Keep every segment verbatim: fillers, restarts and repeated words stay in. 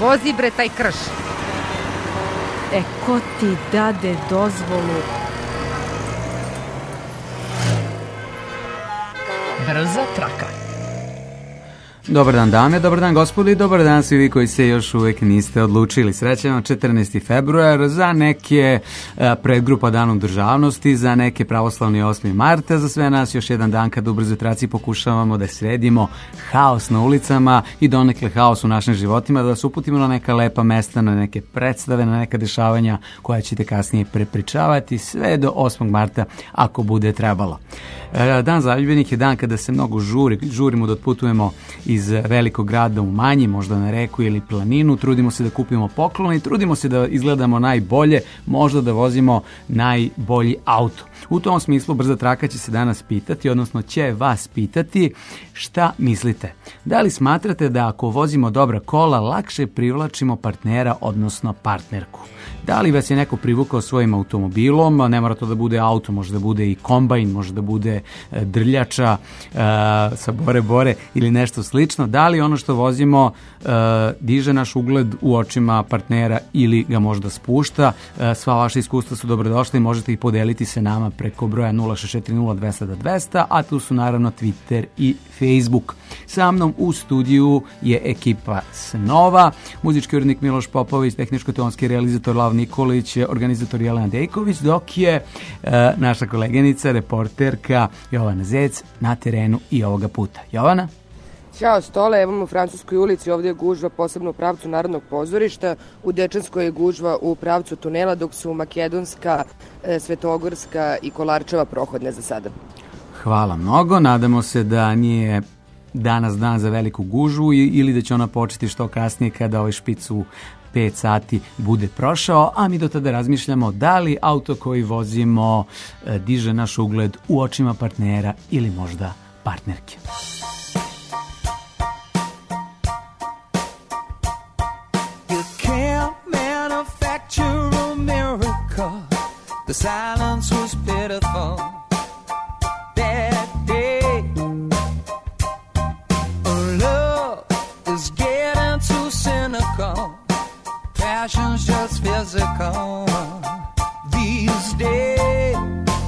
vozi bre taj krš. E, ko ti dade dozvolu? Brza traka. Dobar dan dame, dobar dan gospodi, dobar dan svi vi koji se još uvek niste odlučili. Srećan vam četrnaesti februar, za neke predgrupa Danom državnosti, za neke pravoslavni osmi marta, za sve nas još jedan dan kada u brzoj traci pokušavamo da sredimo haos na ulicama i donekle haos u našim životima, da vas uputimo na neka lepa mesta, na neke predstave, na neka dešavanja koja ćete kasnije prepričavati sve do osmog marta ako bude trebalo. Dan zaljubljenih je dan kada se mnogo žuri, žurimo da otputujemo iz velikog grada u manji, možda na reku ili planinu, trudimo se da kupimo poklon i trudimo se da izgledamo najbolje, možda da vozimo najbolji auto. U tom smislu brza traka će se danas pitati, odnosno će vas pitati šta mislite. Da li smatrate da ako vozimo dobra kola lakše privlačimo partnera, odnosno partnerku? Da li vas je neko privukao svojim automobilom, ne mora to da bude auto, može da bude i kombajn, može da bude drljača e, sa bore bore ili nešto slično. Da li ono što vozimo e, diže naš ugled u očima partnera ili ga možda spušta? E, sva vaša iskustva su dobrodošla i možete ih podeliti se nama preko broja nula šest četiri nula dvesta dvesta, a tu su naravno Twitter i Facebook. Sa mnom u studiju je ekipa Snova, muzički urednik Miloš Popović, tehničko-tonski realizator Lav Nikolić, organizator Jelena Dejković, dok je e, naša koleginica, reporterka Jovana Zec na terenu i ovoga puta. Jovana? Ćao Stole, evo u Francuskoj ulici, ovdje je gužva posebno u pravcu Narodnog pozorišta, u Dečanskoj je gužva u pravcu tunela, dok su Makedonska, e, Svetogorska i Kolarčeva prohodne za sada. Hvala mnogo, nadamo se da nije danas dan za veliku gužvu ili da će ona početi što kasnije kada ovaj špic u pet sati bude prošao, a mi do tada razmišljamo da li auto koji vozimo e, diže naš ugled u očima partnera ili možda partnerke. You can't manufacture a miracle. The silence was pitiful that day. Love is getting too cynical. Passion's just physical these days.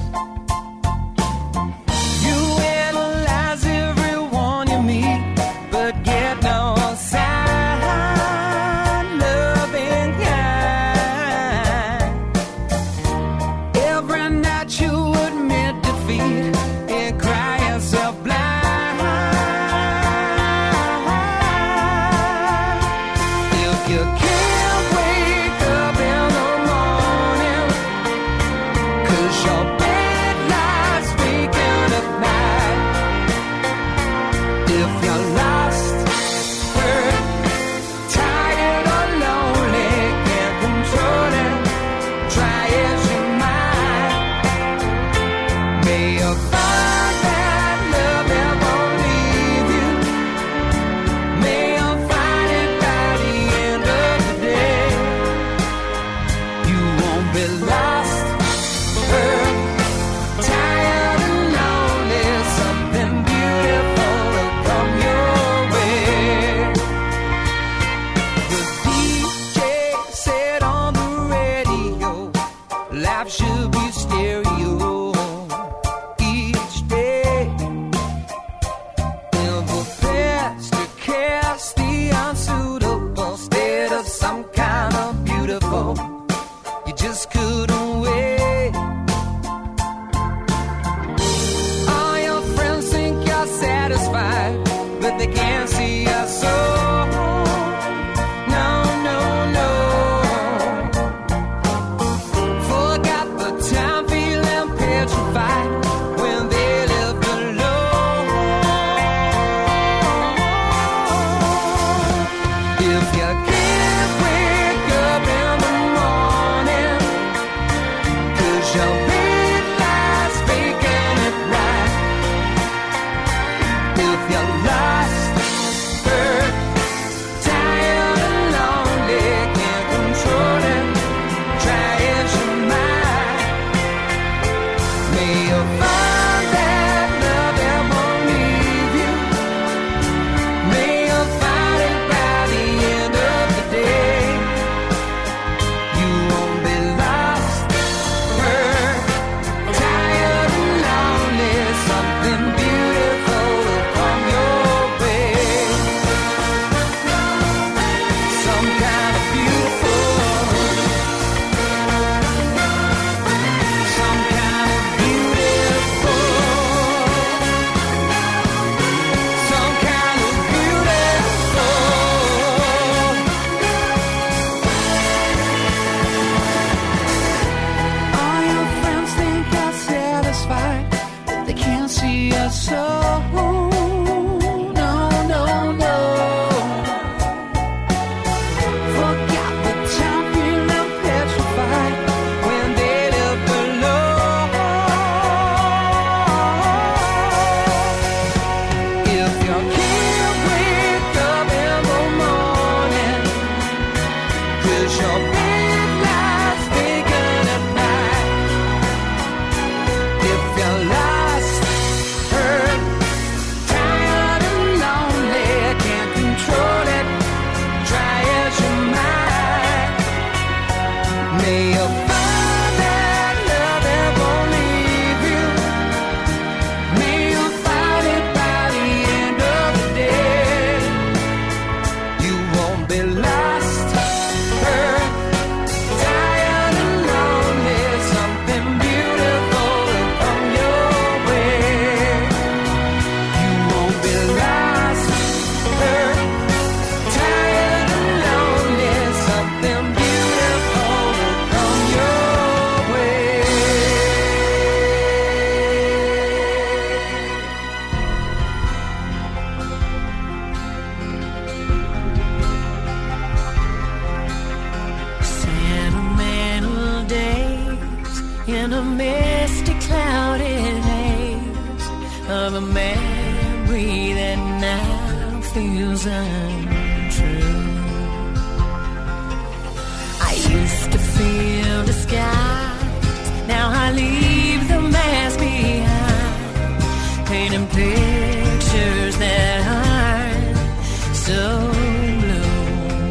You analyze everyone you meet, but get no sign of being kind. Every night you admit defeat and cry yourself blind. If you can't if you lost her see us so. No, no, no. Forgot the time we left petrified when they lived below. If you can't wake up in the morning, 'cause your bed lies vacant at night. If you're lost, hurt, tired and lonely, can't control it, try as you might. May you find that love that won't leave you. May you find it by the end of the day. You won't be lost, hurt, tired and lonely. Something beautiful will come your way. You won't be lost, hurt, tired and lonely. Something beautiful will come your way. Sentimental days in a misty clouded haze of a memory that now feels untrue. I used to feel the skies, now I leave the mask behind, painting pictures that aren't so blue.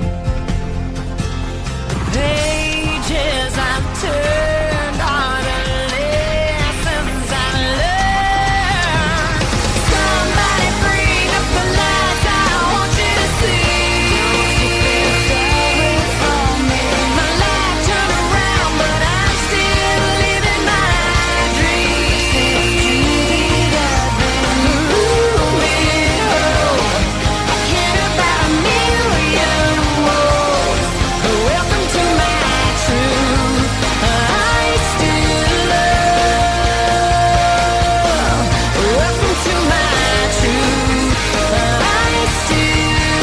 The pages I've turned are the lessons I've learned. Somebody bring up the lights, I want you to see. My life turned around, but I'm still living my dream. Ooh, I care about a million worlds. Welcome to my truth. I still love. Welcome to my truth. I still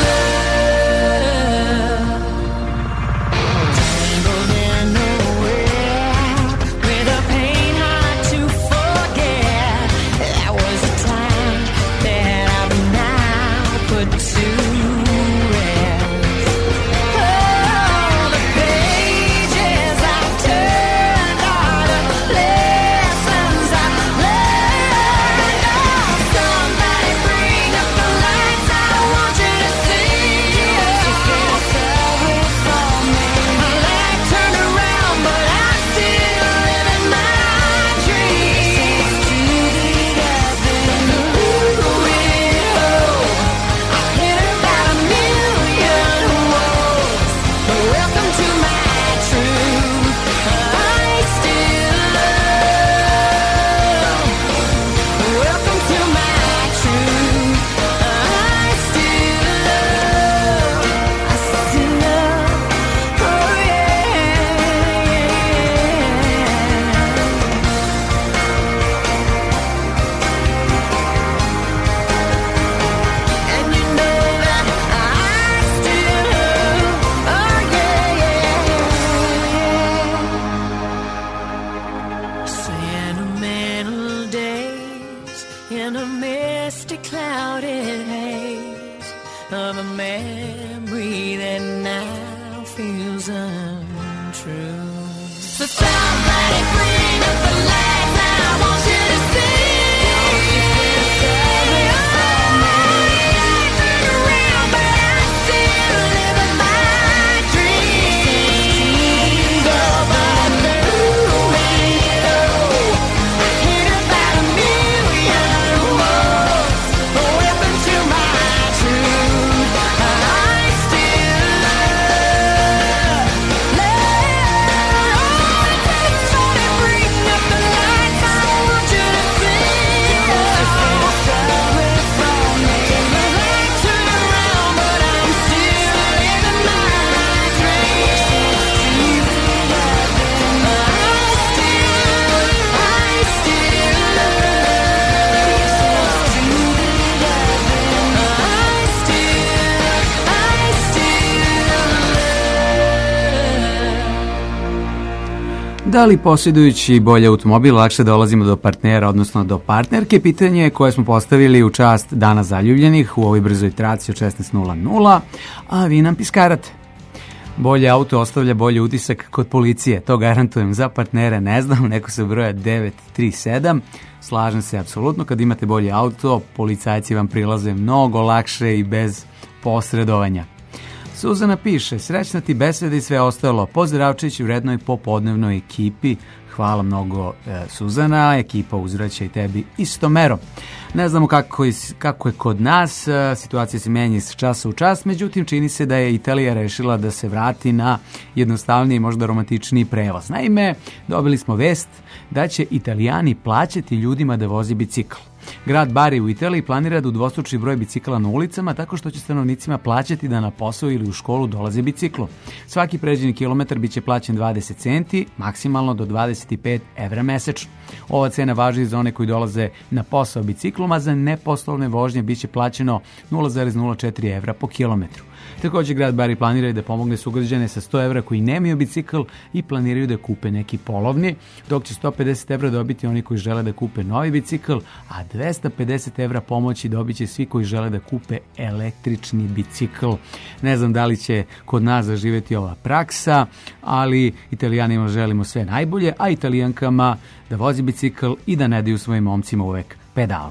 love. Tangled in a web with a pain hard to forget. That was a time that I've now put to rest. Oh, the pages I've turned are the lessons I've learned. Oh, somebody bring up the lights, I want you to see. My life turned around, but I'm still living my dream. Ooh, I care about a million worlds. Welcome to my truth. I still love. Welcome to my truth. I still love. I still love. Oh yeah. And you know that I still love. Oh yeah. Sentimental days in a misty clouded haze of a memory that now feels untrue. So somebody bring up the lights, I want you to see. Turn around, but I'm still living my dreams. Oh, but ooh, I care about a million worlds. Welcome to my truth. I still love, love. Somebody bring up the Da li posjedujući bolji automobil lakše dolazimo do partnera, odnosno do partnerke? Pitanje koje smo postavili u čast Dana zaljubljenih u ovoj brzoj traci od šesnaest nula nula, a vi nam piskarate. Bolje auto ostavlja bolji utisak kod policije, to garantujem. Za partnere ne znam, neko se broja devet tri sedam. Slažem se apsolutno, kad imate bolji auto, policajci vam prilaze mnogo lakše i bez posredovanja. Suzana piše, srećna ti beseda i sve ostalo. Pozdravčić u rednoj popodnevnoj ekipi. Hvala mnogo, e, Suzana. Ekipa uzvraća i tebi isto mero. Ne znamo kako je, kako je kod nas. E, situacija se menja iz časa u čas. Međutim, čini se da je Italija rešila da se vrati na jednostavniji, možda romantičniji prevoz. Naime, dobili smo vest da će Italijani plaćati ljudima da vozi bicikl. Grad Bari u Italiji planira da udvostruči broj bicikla na ulicama tako što će stanovnicima plaćati da na posao ili u školu dolaze biciklom. Svaki pređeni kilometar biće plaćen dvadeset centi, maksimalno do dvadeset pet evra mesečno. Ova cena važi za one koji dolaze na posao biciklom, a za neposlovne vožnje biće plaćeno nula zarez nula četiri evra po kilometru. Također, grad Bari planira da pomogne sugrađane sa sto evra koji nemaju bicikl i planiraju da kupe neki polovni, dok će sto pedeset evra dobiti oni koji žele da kupe novi bicikl, a dvesta pedeset evra pomoći dobit će svi koji žele da kupe električni bicikl. Ne znam da li će kod nas zaživeti ova praksa, ali Italijanima želimo sve najbolje, a Italijankama da vozi bicikl i da ne daju svojim momcima uvek pedalu.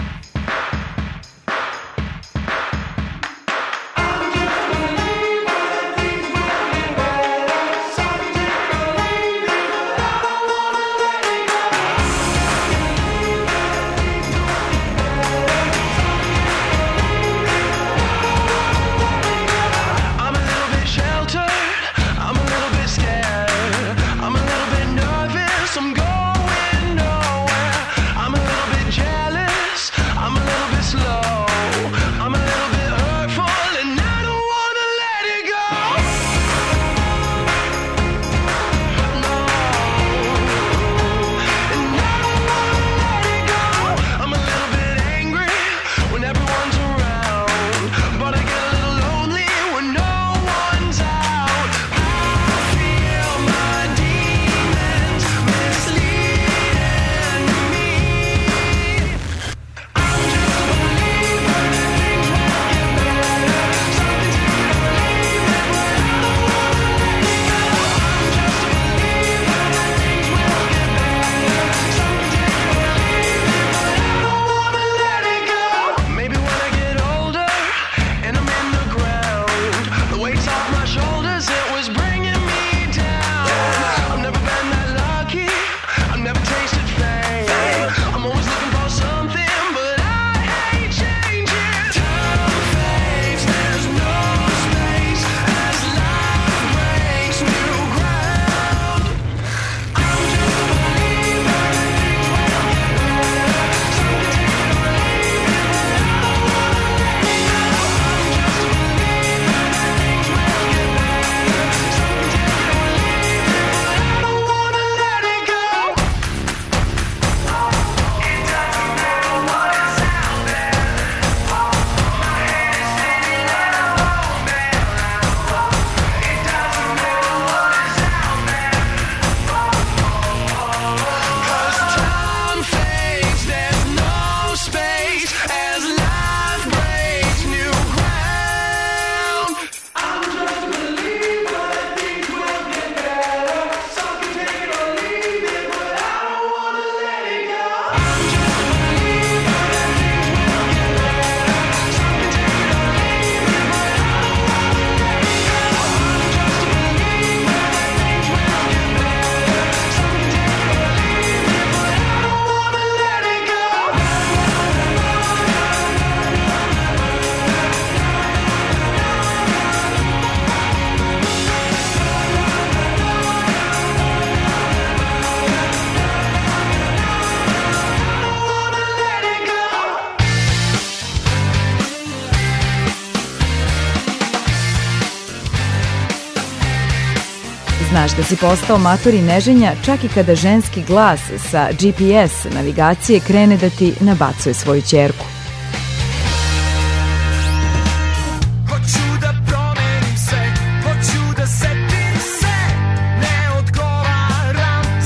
Znaš da si postao mator i neženja čak i kada ženski glas sa G P S navigacije krene da ti nabacuje svoju ćerku. Hoću da setim se, ne odgovaram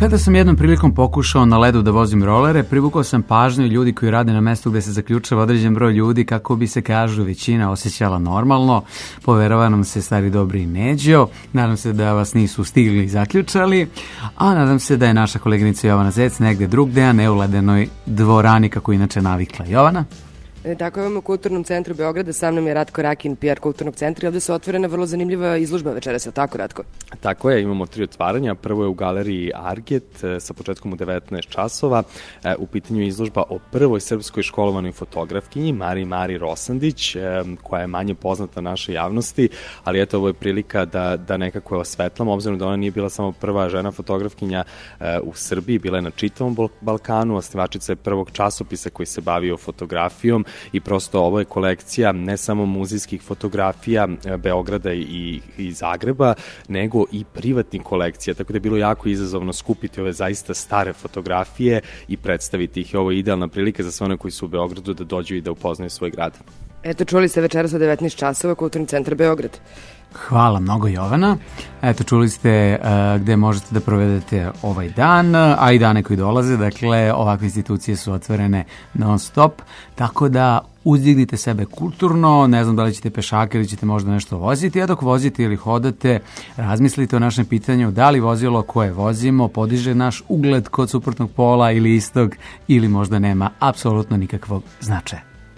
Kada sam jednom prilikom pokušao na ledu da vozim rolere, privukao sam pažnju ljudi koji rade na mestu gde se zaključava određen broj ljudi kako bi se, kažu, većina osjećala normalno. Poverava nam se stari dobri Neđo. Nadam se da vas nisu stigli i zaključali, a nadam se da je naša koleginica Jovana Zec negde drugde, a ne u ledenoj dvorani kako inače navikla. Jovana? E, tako imamo u Kulturnom centru Beograda, sa mnom je Ratko Rakin, P R Kulturnog centra i ovde se otvorena vrlo zanimljiva izložba večeras, je li tako, Ratko? Tako je, imamo tri otvaranja. Prvo je u galeriji Arget e, sa početkom u devetnaest časova. E, u pitanju je izložba o prvoj srpskoj školovanoj fotografkinji Mari Mari Rosandić, e, koja je manje poznata našoj javnosti, ali eto, ovo je prilika da, da nekako je osvetlamo, obzirom da ona nije bila samo prva žena fotografkinja e, u Srbiji, bila je na čitavom Balkanu, osnivačica je prvog časopisa koji se bavio fotografijom, i prosto ovo je kolekcija ne samo muzejskih fotografija Beograda i, i Zagreba, nego i privatnih kolekcija, tako da je bilo jako izazovno skupiti ove zaista stare fotografije i predstaviti ih. Ovo je idealna prilika za sve one koji su u Beogradu da dođu i da upoznaju svoj grad. Eto, čuli ste večeras od devetnaest časova Kulturni centar Beograd. Hvala mnogo, Jovana. Eto, čuli ste uh, gde možete da provedete ovaj dan, a i dane koji dolaze. Dakle, ovakve institucije su otvorene non stop, tako da uzdignite sebe kulturno, ne znam da li ćete pešake ili ćete možda nešto voziti, a dok vozite ili hodate, razmislite o našem pitanju da li vozilo koje vozimo podiže naš ugled kod suprotnog pola ili istog, ili možda nema apsolutno nikakvog značaja.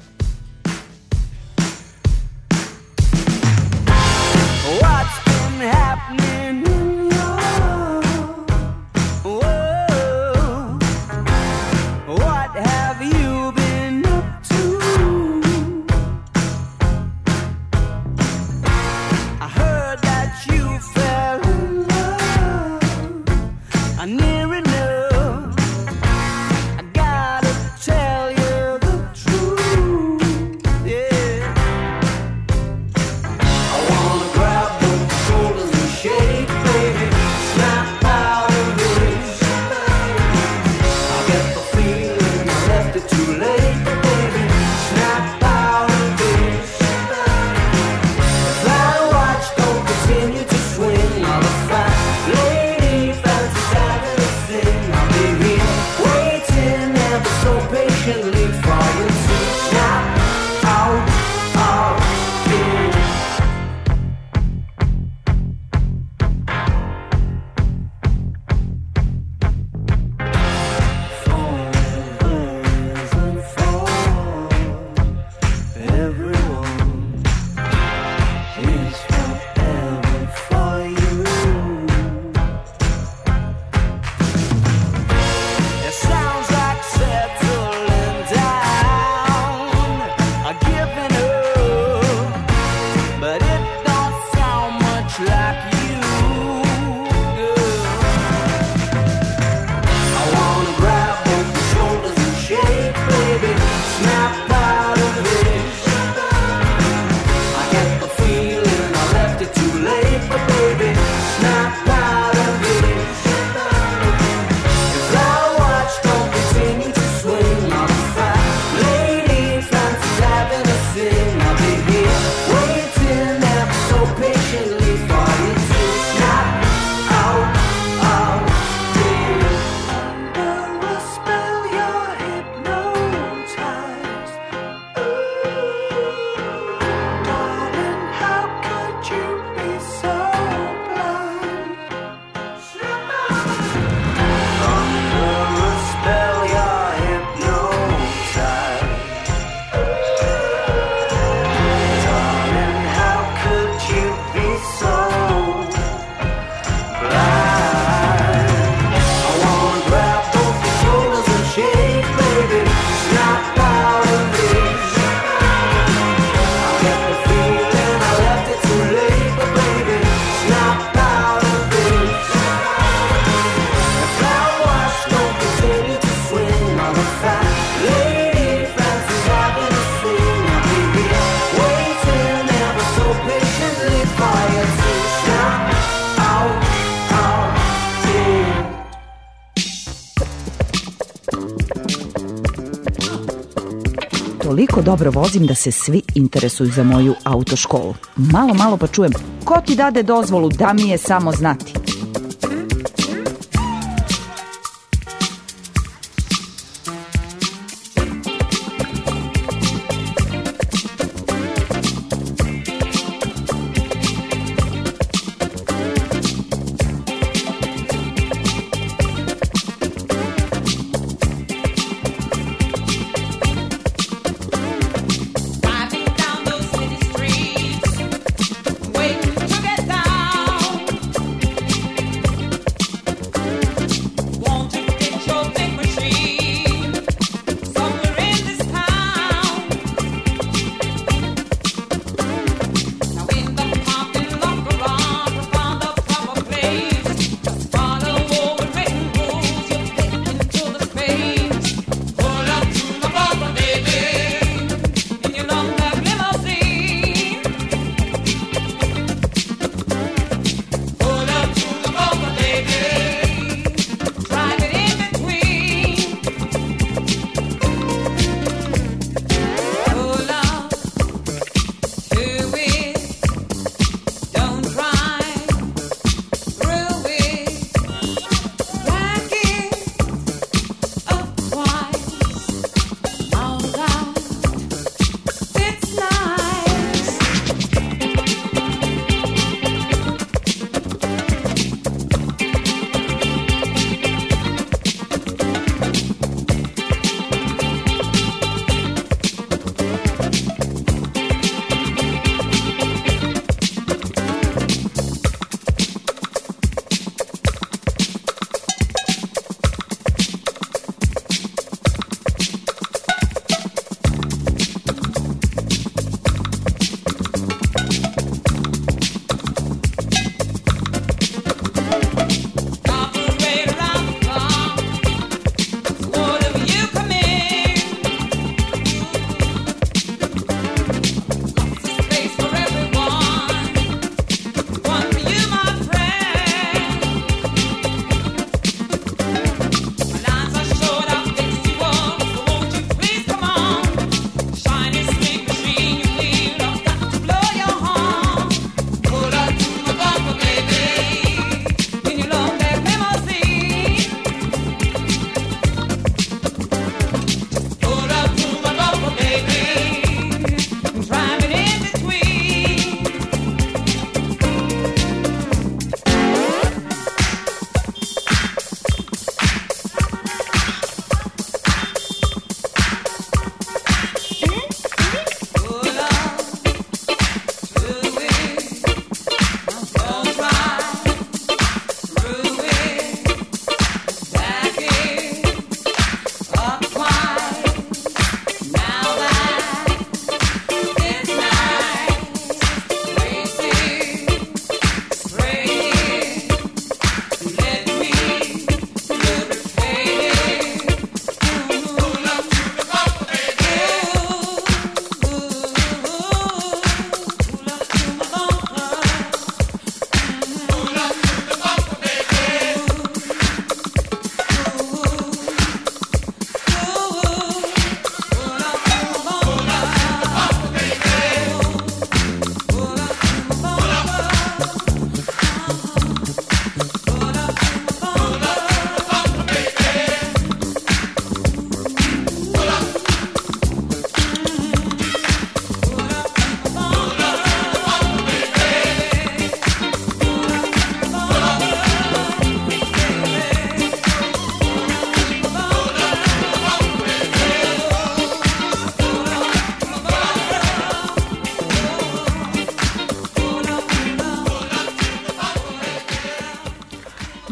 Toliko dobro vozim da se svi interesuju za moju autoškolu. Malo, malo pa čujem, ko ti dade dozvolu, da mi je samo znati.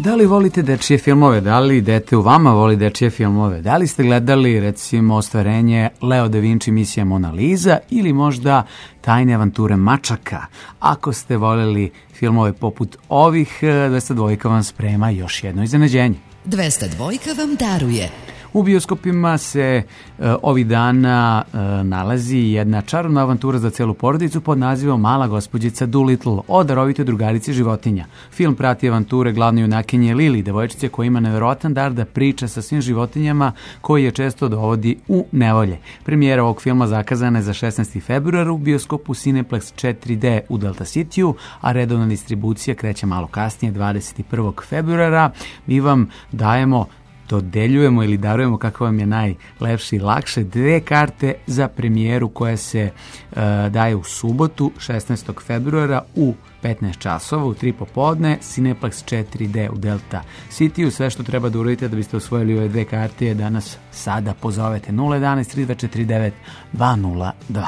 Da li volite dečije filmove? Da li dete u vama voli dečije filmove? Da li ste gledali, recimo, ostvarenje Leo da Vinci misija Mona Lisa ili možda Tajne avanture mačaka? Ako ste voljeli filmove poput ovih, dvesta dvojka vam sprema još jedno iznenađenje. dvesta dvojka vam daruje. U bioskopima se e, ovih dana e, nalazi jedna čarobna avantura za celu porodicu pod nazivom Mala gospođica Doolittle o darovitoj drugarici životinja. Film prati avanture glavne junakinje Lili, devojčice koja ima neverovatan dar da priča sa svim životinjama koji je često dovodi u nevolje. Premijera ovog filma zakazana je za šesnaesti februar u bioskopu Cineplex četiri D u Delta Cityu, a redovna distribucija kreće malo kasnije, dvadeset prvog februara. Mi vam dajemo dodeljujemo ili darujemo, kako vam je najlepše i lakše, dve karte za premijeru koja se uh, daje u subotu šesnaestog februara u petnaest časova, u tri popodne, Cineplex četiri D u Delta Cityu. Sve što treba da uradite da biste osvojili ove dve karte je da nas sada pozovete nula jedan tri dva četiri devet dva nula dva.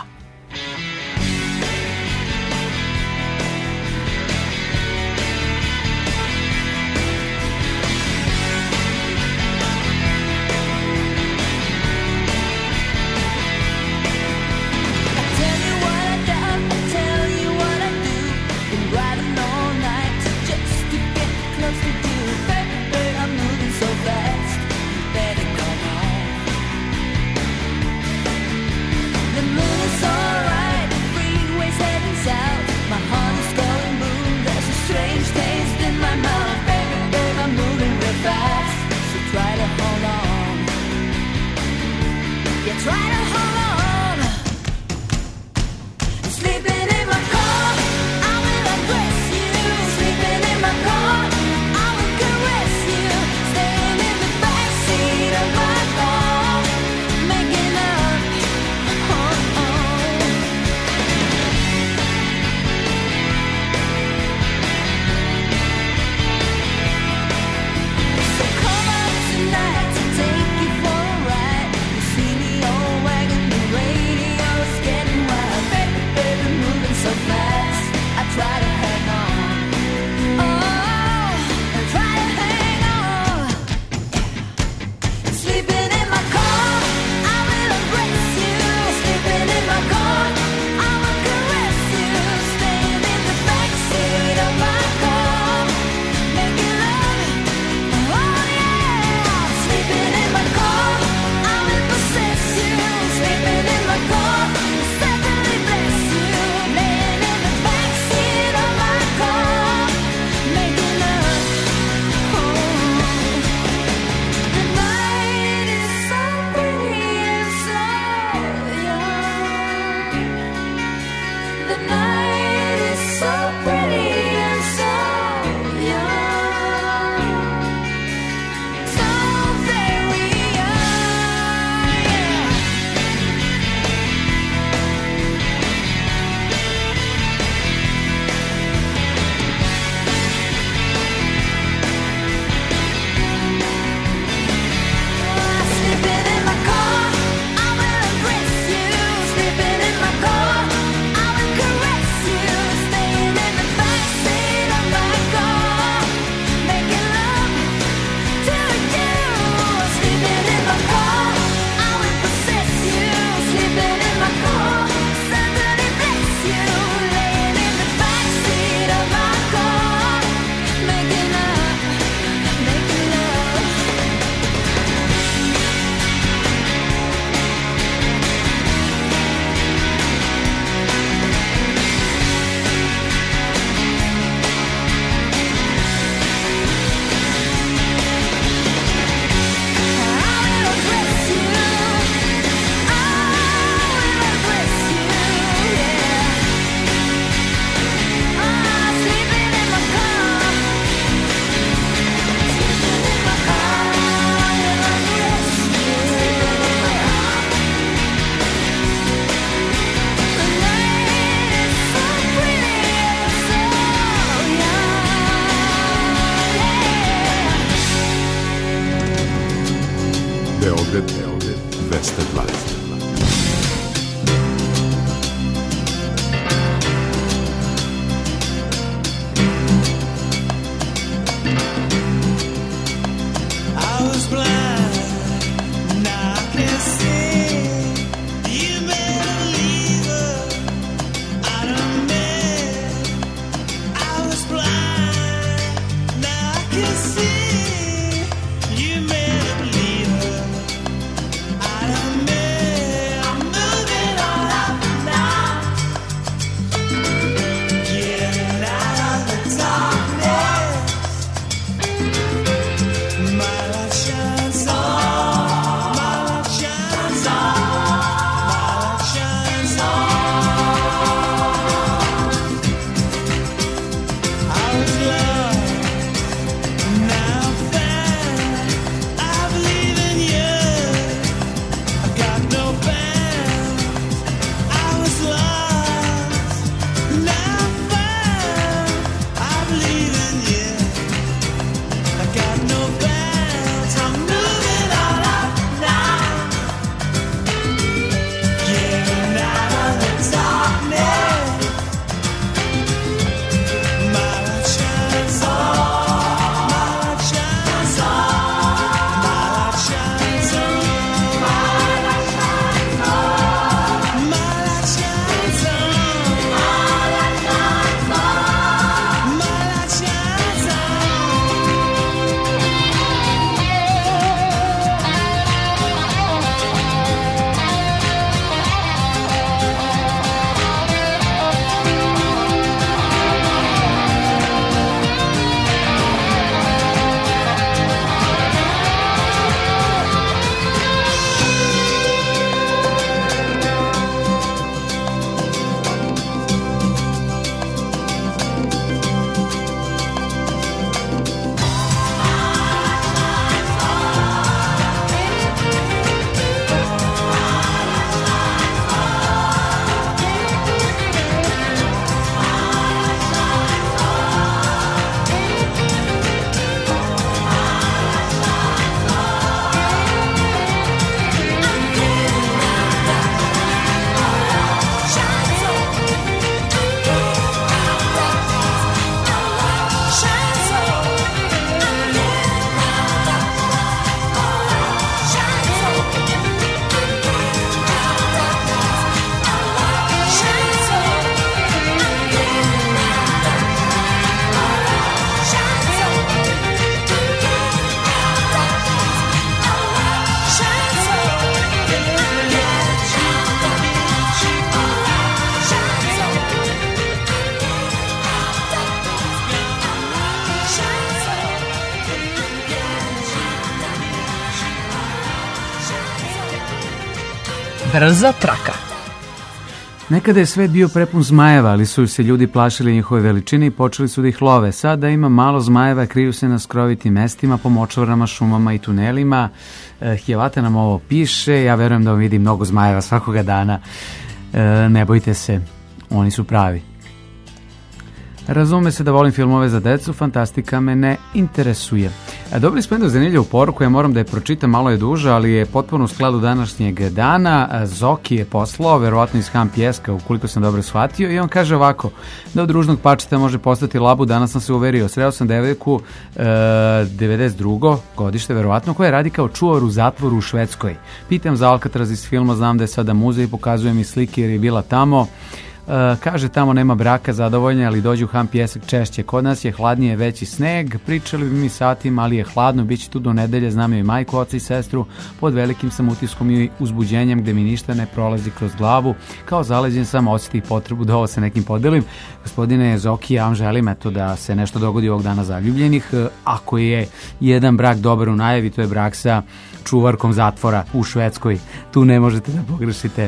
dvesta dvadeset. Brza traka. Nekada je svet bio prepun zmajeva, ali su se ljudi plašili njihove veličine i počeli su da ih love. Sada ima malo zmajeva, kriju se na skrovitim mestima, po močvarama, šumama i tunelima. E, Hjevata nam ovo piše, ja verujem da vam vidi mnogo zmajeva svakoga dana. E, ne bojte se, oni su pravi. Razume se da volim filmove za decu, fantastika me ne interesuje. Dobili smo jednu zanimljivu poruku, ja moram da je pročitam, malo je duža, ali je potpuno u skladu današnjeg dana. Zoki je poslao, verovatno iz Ham Pjeska, ukoliko sam dobro shvatio, i on kaže ovako, da od ružnog pačeta može postati labu, danas sam se uverio. Sreo sam devojku e, devedeset drugo godište, verovatno, koja radi kao čuvar u zatvoru u Švedskoj. Pitam za Alcatraz iz filma, znam da je sada muzej, pokazuje mi slike jer je bila tamo. Uh, kaže tamo nema braka, zadovoljna, ali dođu u Ham Pjesak češće. Kod nas je hladnije, veći sneg, pričali bi mi satima, ali je hladno, bit će tu do nedelje, znam joj majku, oca i sestru, pod velikim sam utiskom i uzbuđenjem gde mi ništa ne prolazi kroz glavu, kao zaleđen sam, osjetih potrebu da ovo sa nekim podelim. Gospodine Zoki, ja vam želim eto da se nešto dogodi ovog dana zaljubljenih. Uh, ako je jedan brak dobar u najavi, to je brak sa čuvarkom zatvora u Švedskoj, tu ne možete da pogrešite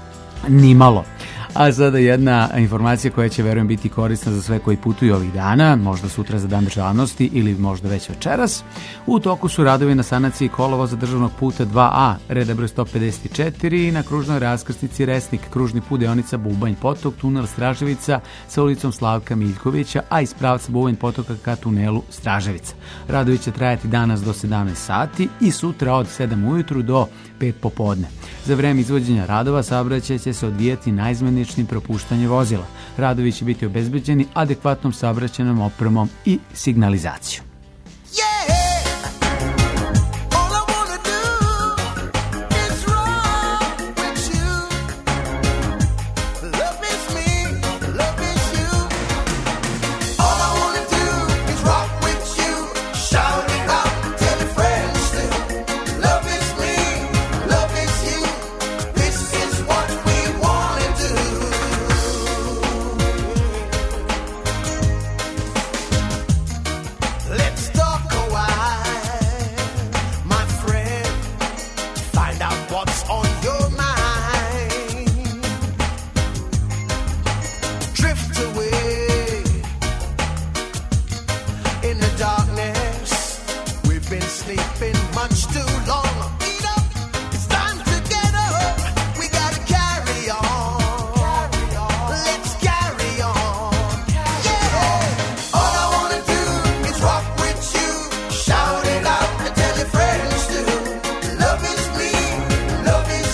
ni malo. A sada jedna informacija koja će, verujem, biti korisna za sve koji putuju ovih dana, možda sutra za dan državnosti ili možda već večeras. U toku su radovi na sanaciji kolovoza državnog puta dva A, reda broj sto pedeset četiri, na kružnoj raskrsnici Resnik, kružni put deonica Bubanj Potok, tunel Straževica sa ulicom Slavka Miljkovića, a iz pravca Bubanj Potoka ka tunelu Straževica. Radovi će trajati danas do sedamnaest sati i sutra od sedam ujutru do pet popodne. Za vreme izvođenja radova saobraćaj će se odvijati naizmeničnim propuštanje vozila. Radovi će biti obezbeđeni adekvatnom saobraćajnom opremom i signalizacijom. Love is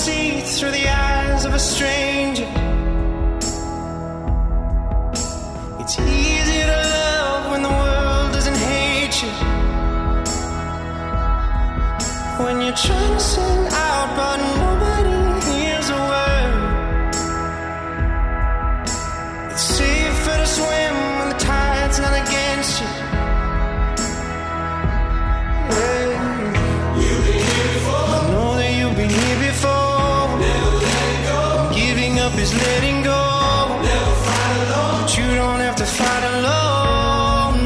see through the eyes of a stranger. It's easy to love when the world doesn't hate you. When you're trying to sing out but nobody hears a word. It's safer to swim when the tide's not against you. Hey. You've been here before. I know that you've been here before. Never let go. And giving up is letting go. Never fight alone. But you don't have to fight alone.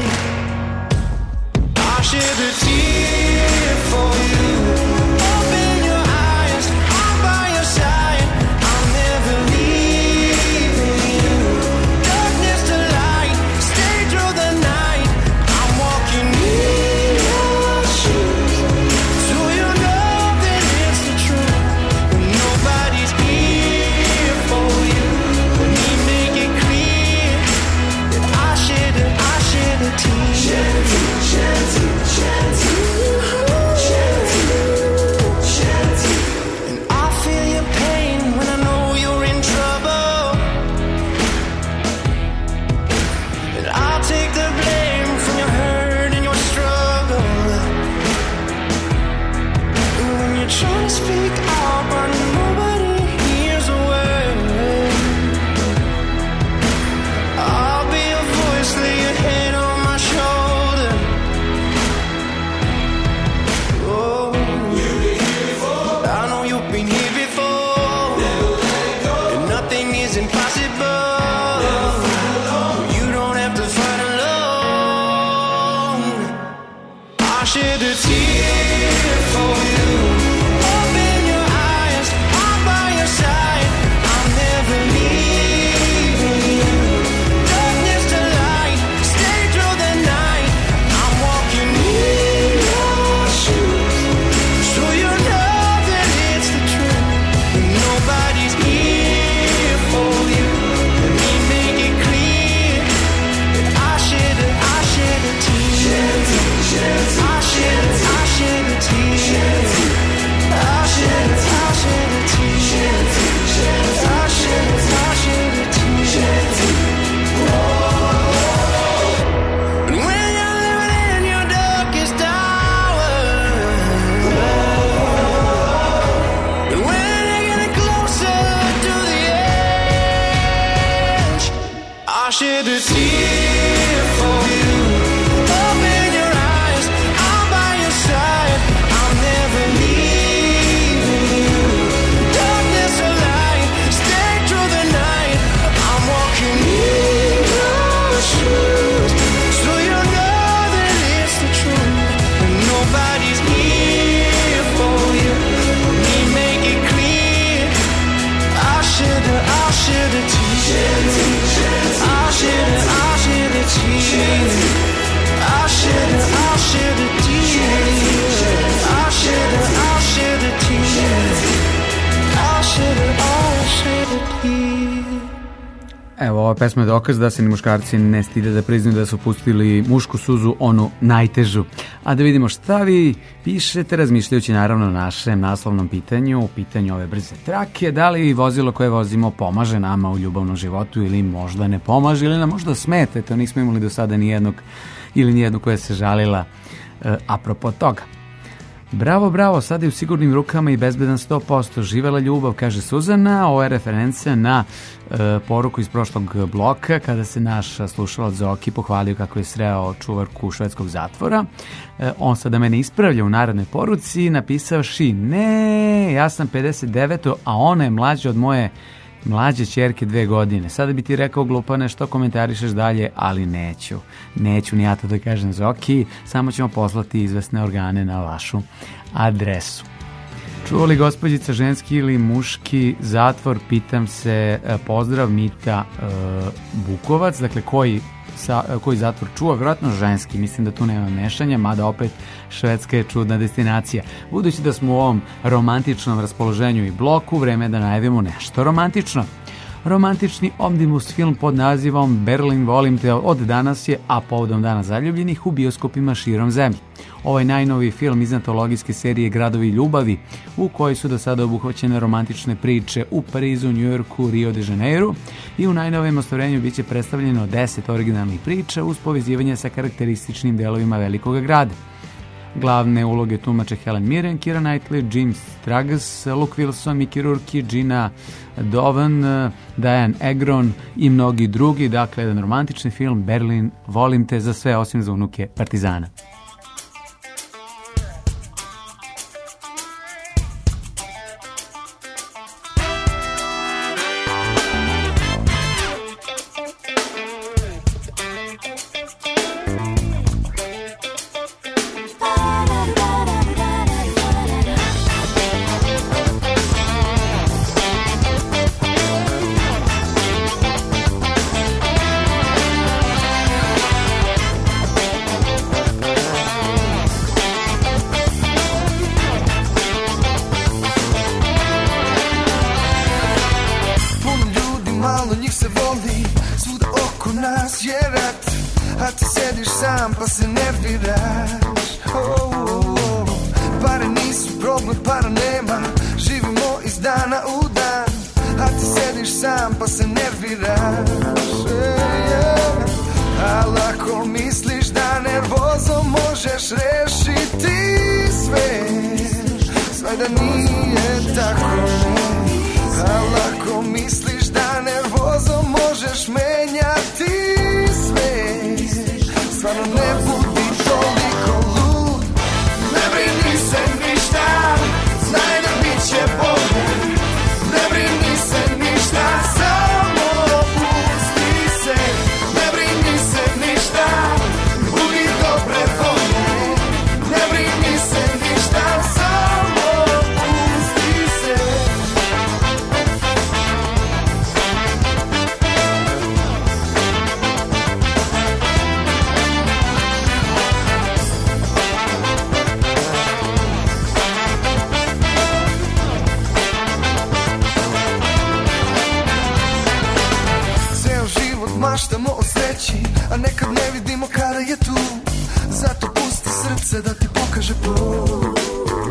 I shed a tear for you. Open your eyes, I'm by your side. I'm never leaving you. Darkness to light, stay through the night. I'm walking in your shoes, so you know that it's the truth. When nobody's here for you, let me make it clear that I shed a, I shed a tear. Shed a tear, shed a tear, shed a tear. And I feel your pain when I know you're in trouble. And I'll take the blame from your hurt and your struggle. And when you're trying to speak out but nobody hears a word, I'll be a voice, lay your head on my shoulder. Oh, you've been here before. I know you've been here before. Never let go. And nothing is impossible. Never fight alone. You don't have to fight alone. I shed a tear for you. Open your eyes, I'm by your side. I'm never leaving you. Darkness to light, stay through the night. I'm walking in your shoes, so you know that it's the truth. When nobody's here for you, let me make it clear that I shed a, I shed a tear. I shed a, I shed a tear. I shed a, I shed a tear. I shed a, I shed a tear. And when you're living in your darkest hour, and when you're getting closer to the edge, I shed a tear for you. Open your eyes, I'm by your side. I'm never leaving you. Darkness or light, stay through the night. I'm walking in your shoes, so you know that it's the truth. When nobody's here for you, let me make it clear. I should have, I should have tear. I should have, I should have tear. I should have, I should have tear. I should have, I should have tear. I should have, I should have tear. Evo, ova pesma je dokaz da se ni muškarci ne stide da priznaju da su pustili mušku suzu, onu najtežu. A da vidimo šta vi pišete, razmišljajući naravno o našem naslovnom pitanju, u pitanju ove brze trake, da li vozilo koje vozimo pomaže nama u ljubavnom životu ili možda ne pomaže ili nam možda smeta. To nismo imali do sada nijednog ili nijednu koja se žalila e, apropo toga. Bravo, bravo, sad je u sigurnim rukama i bezbedan sto posto. Živela ljubav, kaže Suzana. Ovo je referencija na e, poruku iz prošlog bloka kada se naš slušalac Zoki pohvalio kako je sreo čuvarku švedskog zatvora. E, on sada mene ispravlja u narednoj poruci napisavši: ne, ja sam pedeset deveto, a ona je mlađa od moje mlađe ćerke dve godine. Sada bi ti rekao, glupane, što komentarišeš dalje, ali neću. Neću ni ja to da kažem, Zoki, samo ćemo poslati izvesne organe na vašu adresu. Čuo li gospođica ženski ili muški zatvor? Pitam se. Pozdrav, Mita e, Bukovac. Dakle, koji, sa, koji zatvor čuva? Vjerojatno ženski. Mislim da tu nema mešanja, mada opet Švedska je čudna destinacija. Budući da smo u ovom romantičnom raspoloženju i bloku, vreme je da najavimo nešto romantično. Romantični omnibus film pod nazivom Berlin volim te od danas je, a povodom Dana zaljubljenih, u bioskopima širom zemlje. Ovaj najnoviji film iz antologijske serije Gradovi ljubavi, u kojoj su do sada obuhvaćene romantične priče u Parizu, Njujorku, Rio de Janeiru, i u najnovijem ostvarenju biće predstavljeno deset originalnih priča uz povezivanje sa karakterističnim delovima velikog grada. Glavne uloge tumače Helen Mirren, Keira Knightley, Jim Stragus, Luke Wilson, Mickey Rourke, Gina Dovan, Diane Agron i mnogi drugi. Dakle, jedan romantični film Berlin volim te za sve osim za unuke Partizana. Maštamo o sreći, a nekad ne vidimo kada je tu. Zato pusti srce da ti pokaže put.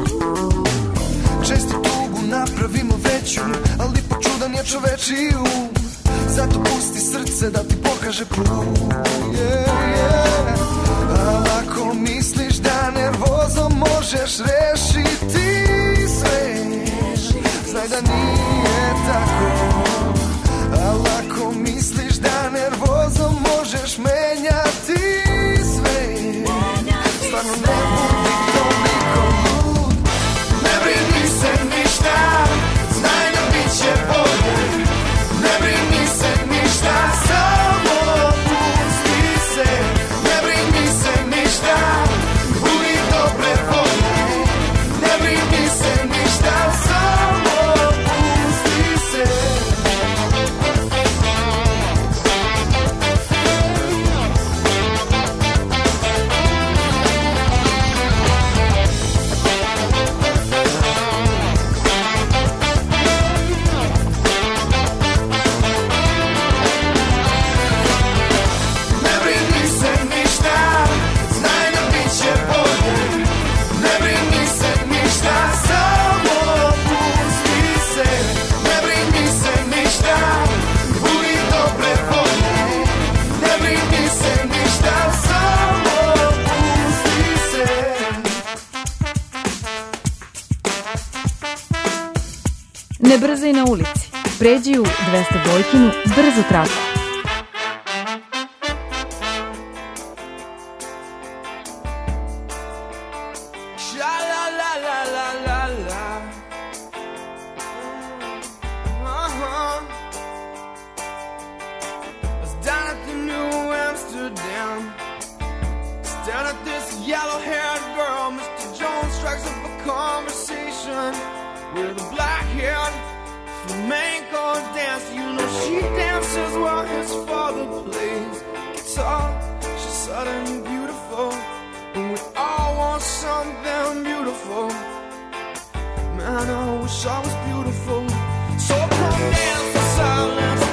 Često tugu napravimo veću, ali počudan je čovečiji um. Zato pusti srce da ti pokaže put. Yeah, yeah. A ako misliš da nervozom možeš rešiti sve, znaj da nije tako. Ali ako misliš da nervozom možeš menjati sve, stvarno ne budi toliko lud. Ne brini se ništa, znaj da bit će bolje. Ne brini se ništa, samo pusti se. Ne brini se ništa, budi dobre volje. Ne brini se ništa, samo pusti se. Ne brzaj na ulici, pređi u dvesta dvojkinu brzo traku. With a black-haired flamenco dancer, you know she dances while his father plays guitar. She's suddenly beautiful, and we all want something beautiful. Man, I wish I was beautiful. So come dance in silence.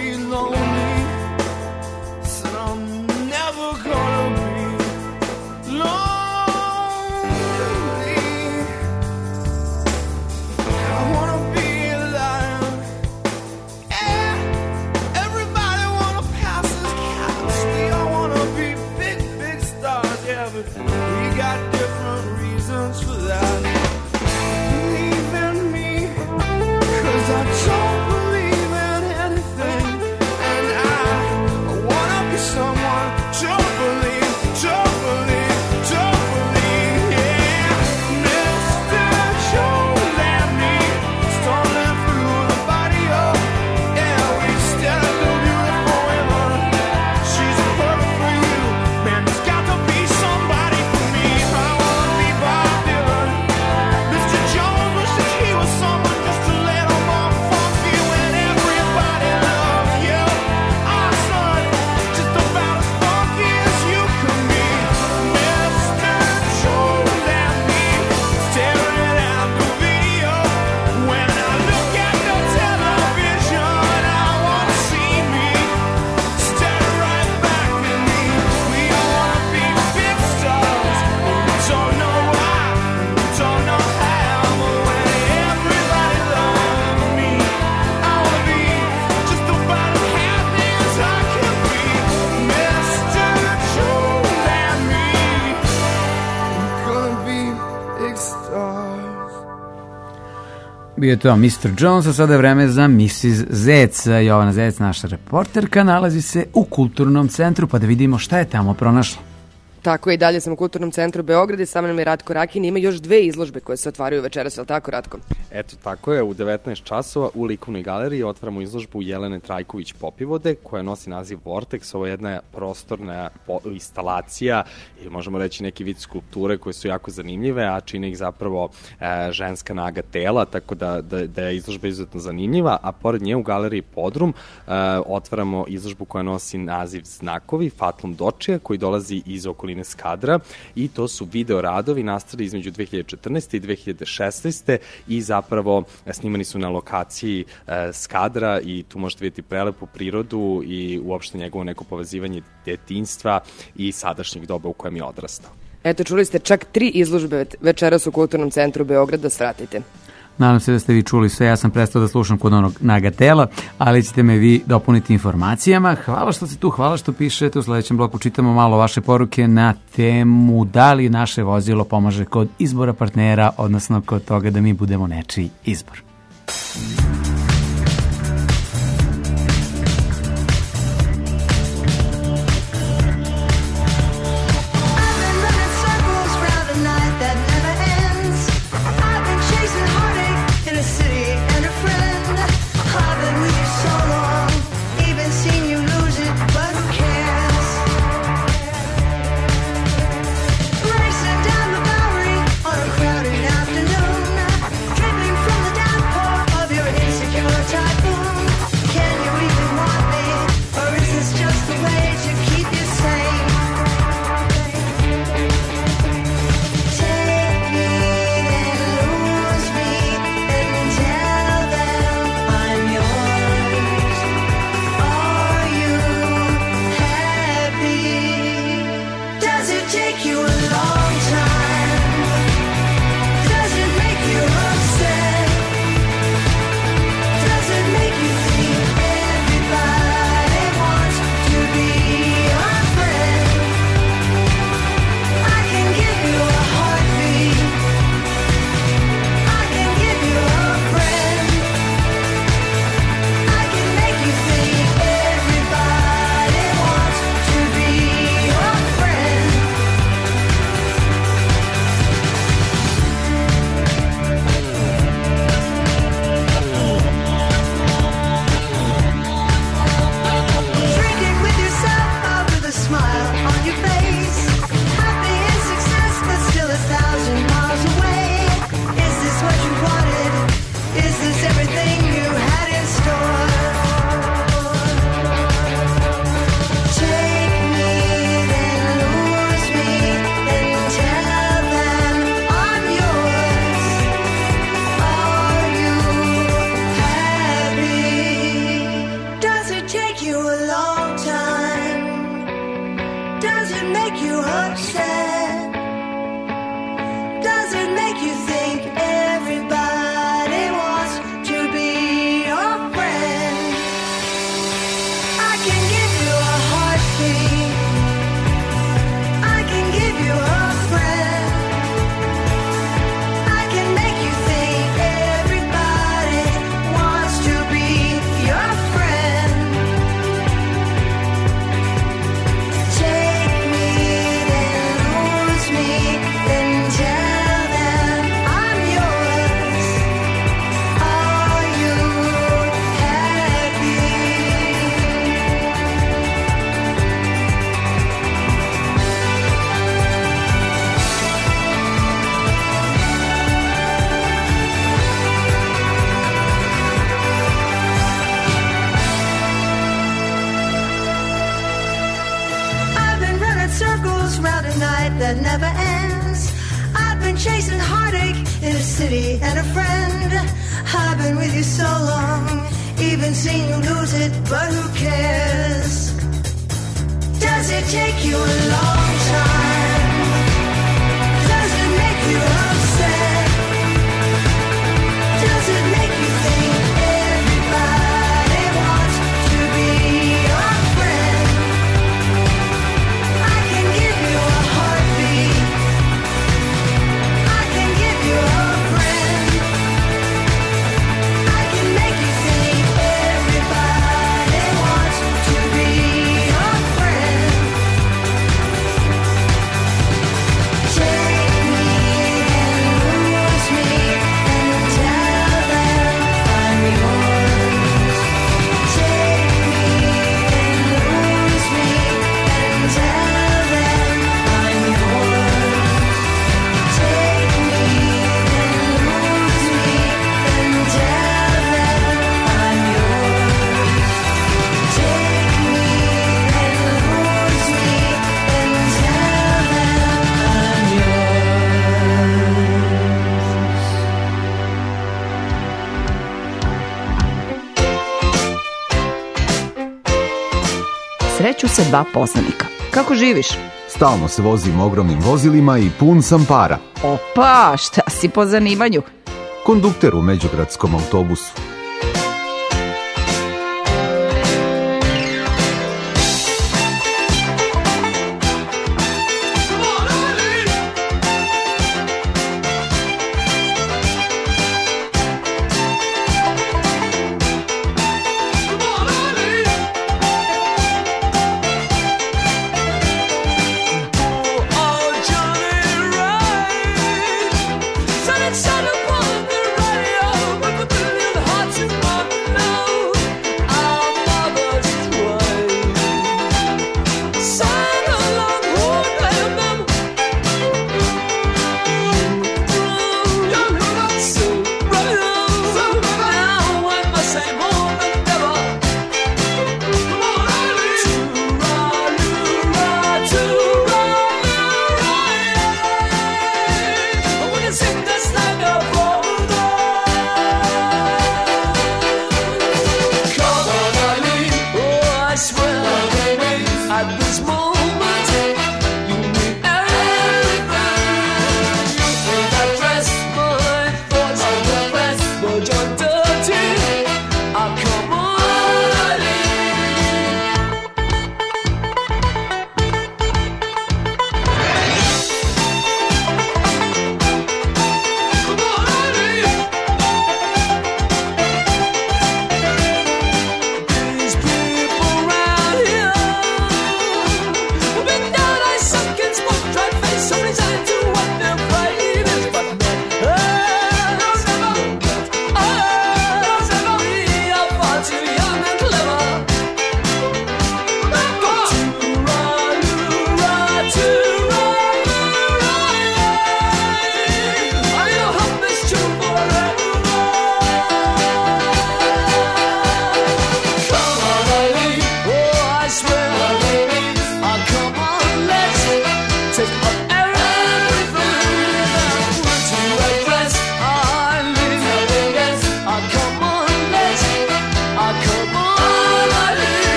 be lonely. Said I'm never gonna be lonely. I wanna be alive. Yeah, everybody wanna pass this caps. We all wanna be big, big stars. Yeah, but we got different reasons for that. Believe in me, 'cause I don't believe in anything. And I, I wanna be someone to believe, to believe, to believe. Yeah, Mister Jones and me, stumbling through the barrio. Yeah, we stare at the beautiful women. She's perfect for you. Man, there's got to be somebody for me. I wanna be Bob Dylan. Mister Jones wished that he was someone just a little more funky when everybody loves you. Our son, just about as funky as you can be. Mister Jones and me, staring at the video. When I look at the television, I wanna see me stare right back at me. We all wanna be big stars, but we don't know why, we don't know how. But when everybody loves me, I wanna be just about as happy as I can be. Mister Jones and me, we're gonna be big stars. Bio je to mister Jones, a sada je vreme za missis Zec. Jovana Zec, naša reporterka, nalazi se u Kulturnom centru, pa da vidimo šta je tamo pronašla. Tako je, i dalje sam u Kulturnom centru Beograda i sa mnom je Ratko Rakin. Ima još dve izložbe koje se otvaraju večeras, je li tako, Ratko? Eto, tako je, u devetnaest časova u likovnoj galeriji otvaramo izložbu Jelene Trajković Popivode, koja nosi naziv Vortex. Ovo je jedna prostorna po- instalacija, ili možemo reći neki vid skulpture koje su jako zanimljive, a čine ih zapravo e, ženska naga tela, tako da, da, da je izložba izuzetno zanimljiva, a pored nje u galeriji Podrum e, otvaramo izložbu koja nosi naziv Znakovi, Fatlum Dočija, koji dolazi iz okoline Skadra, i to su video radovi nastali između dve hiljade četrnaeste i dve hiljade šesnaeste i zapravo snimani su na lokaciji e, Skadra, i tu možete vidjeti prelepu prirodu i uopšte njegovo neko povezivanje detinjstva i sadašnjeg doba u kojem je odrastao. Eto, čuli ste čak tri izložbe večeras u Kulturnom centru Beograda, svratite. Nadam se da ste vi čuli sve, ja sam prestao da slušam kod onog naga tela, ali ćete me vi dopuniti informacijama. Hvala što ste tu, hvala što pišete. U sledećem bloku čitamo malo vaše poruke na temu da li naše vozilo pomaže kod izbora partnera, odnosno kod toga da mi budemo nečiji izbor. Afternoon, dribbling from the downpour of your inside. take you a long time? Does it make you upset? Does it make you think everybody wants to be your friend? I can give you a heartbeat. I can give you a friend. I can make you think everybody wants to be your friend. Take me, then lose me, then tell them I'm yours. Are you happy? I've been running circles round a night that never ends. I've been chasing heartache in a city and a friend. I've been with you so long, even seen you lose it, but who cares? Does it take you a long time? Does it make you upset? Does it make you think everybody wants to be your friend? I can give you a heartbeat. I can give you a friend. I can make you think everybody wants to be your friend. Take me and lose me and tell them I'm yours. Take me and lose me and tell them I'm yours. Take me and lose me and tell them I'm yours. Take me and lose me and tell Sreću se dva poznanika. Kako živiš? Stalno se vozim ogromnim vozilima i pun sam para. Opa, šta si po zanimanju? Kondukter u međugradskom autobusu.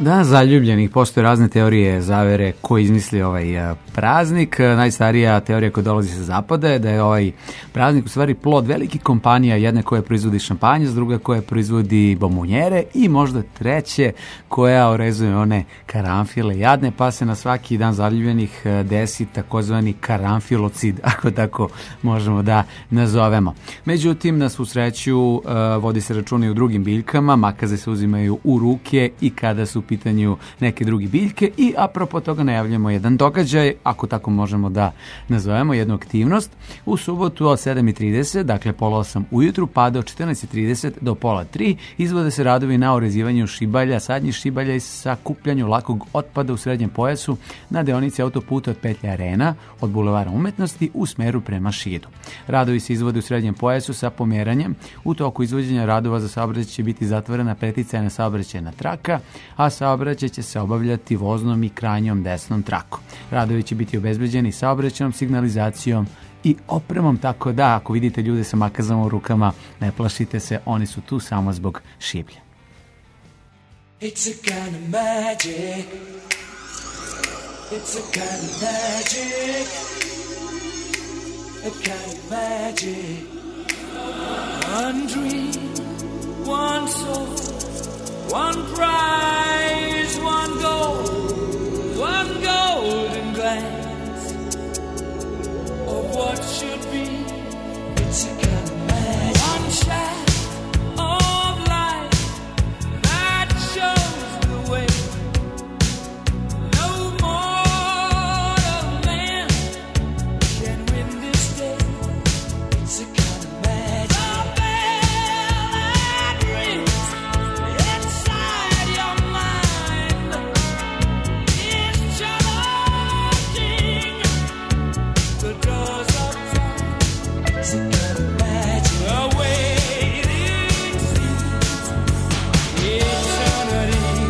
Da, zaljubljenih. Postoje razne teorije zavere ko izmisli ovaj a, praznik. Najstarija teorija koja dolazi sa zapada je da je ovaj praznik u stvari plod velikih kompanija, jedna koja proizvodi šampanjac, druga koja proizvodi bombonjere i možda treće koja orezuje one karanfile jadne, pa se na svaki dan zaljubljenih desi takozvani karanfilocid, ako tako možemo da nazovemo. Međutim, na svu sreću vodi se računa i u drugim biljkama, makaze se uzimaju u ruke i kada su u pitanju neke druge biljke i apropo toga najavljamo jedan događaj, ako tako možemo da nazovemo, jednu aktivnost. U subotu od sedam i trideset, dakle pola osam ujutru, pa do četrnaest i trideset do pola tri, izvode se radovi na orezivanju šibalja, sadnjih šibalja i sakupljanju lakog otpada u srednjem pojasu na deonici autoputa od petlje Arena od Bulevara umetnosti u smeru prema Šidu. Radovi se izvode u srednjem pojasu sa pomeranjem. U toku izvođenja radova za saobraćaj će biti zatvorena preticajna saobraćajna traka, a saobraćaj će se obavljati voznom i krajnjom desnom trakom. Radovi će biti obezbeđeni saobraćajnom signalizacijom i opremom, tako da ako vidite ljude sa makazama u rukama, ne plašite se, oni su tu samo zbog šiblja. It's a kind of magic. It's a kind of magic. A kind of magic. One dream, one soul, one prize, one goal, one golden glance of what should be. It's a kind of magic. One shaft of light that shows the way. No mortal man can win this day. It's a kind of magic. The bell that rings inside your mind is charging the doors of time. It's a kind of magic. The waiting seems eternity.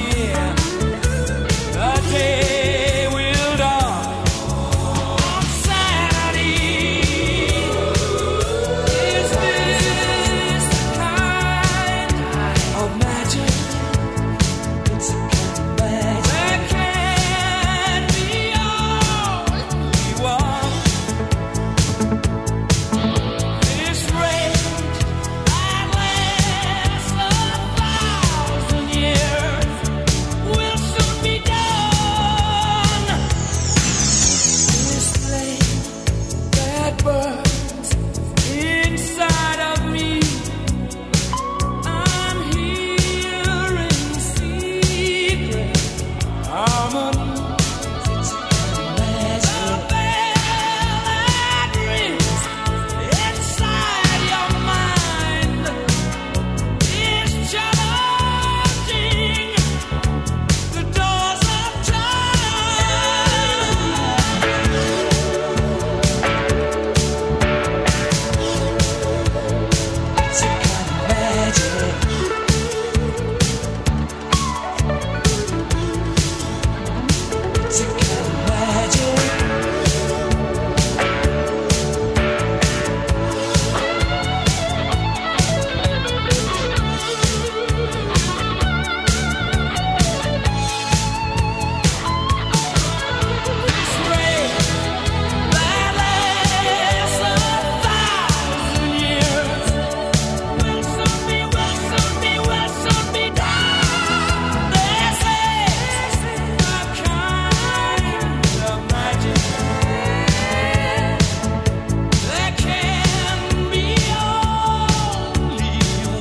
The day will dawn on Saturday. Is this the kind of magic? It's a kind of magic. There can be only one. This rage that lasts a thousand years will soon be done. This flame that burns inside of me, I'm hearing secret harmonies. It's a kind of magic. The bell that rings inside your mind is charging the doors of time. It's a kind of magic. It's a kind of magic. This rain that lasts a thousand years will soon be, will soon be, will soon be done. This is a kind of magic. There can be only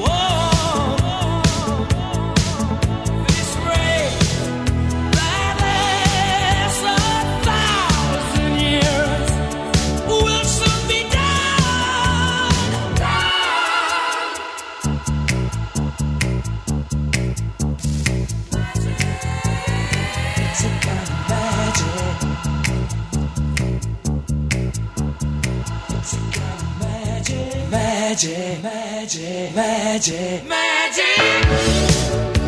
one. This rain that lasts a thousand years will soon be done. It's a kind of magic. It's a kind of magic. Magic, magic, magic, magic.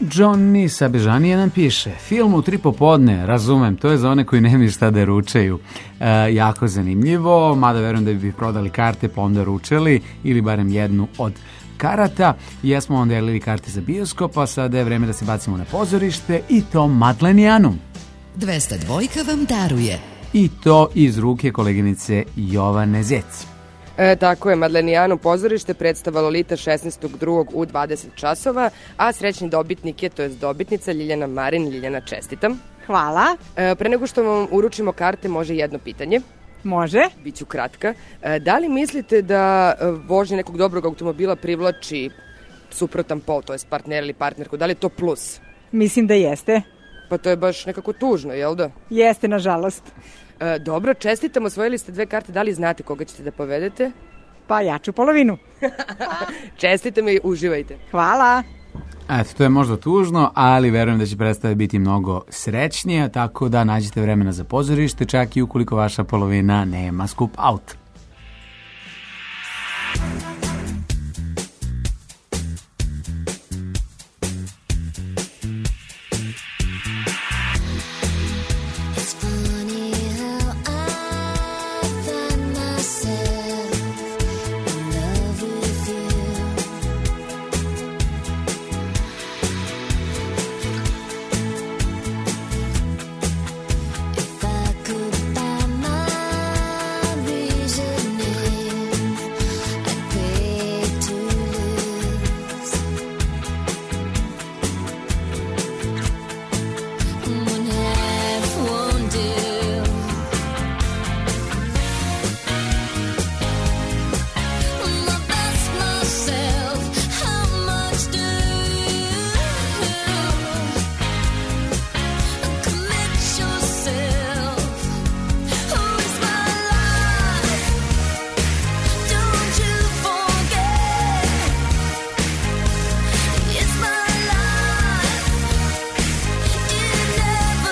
Johnny sa Bežanije nam piše, film u tri popodne, razumem, to je za one koji nemaju šta da ručaju. E, jako zanimljivo, mada verujem da bi prodali karte pa onda ručali, ili barem jednu od karata. Jesmo onda delili karte za bioskop, a sada je vreme da se bacimo na pozorište i to Madlenijanu. dvesta dvojka vam daruje. I to iz ruke koleginice Jovane Zec. E, tako je, Madlenijanu pozorište, predstava Lolita šesnaestog drugog u dvadeset časova, a srećni dobitnik je, to je dobitnica, Ljiljana Marin. Ljiljana, čestitam. Hvala. E, pre nego što vam uručimo karte, može jedno pitanje. Može. Biću kratka. E, da li mislite da e, vožnje nekog dobrog automobila privlači suprotan pol, to je partner ili partnerku? Da li je to plus? Mislim da jeste. Pa to je baš nekako tužno, jel da? Jeste, nažalost. E, dobro, čestitam, osvojili ste dve karte, da li znate koga ćete da povedete? Pa ja ću polovinu. Čestitam i uživajte. Hvala. Eto, to je možda tužno, ali verujem da će predstava biti mnogo srećnija, tako da nađite vremena za pozorište, čak i ukoliko vaša polovina nema skup out. It's funny how I find myself in love with you. If I could buy my reasoning, I'd pay to lose. One half won't do. I'll ask myself, how much do you commit yourself? Who's my life? Don't you forget, it's my life. It never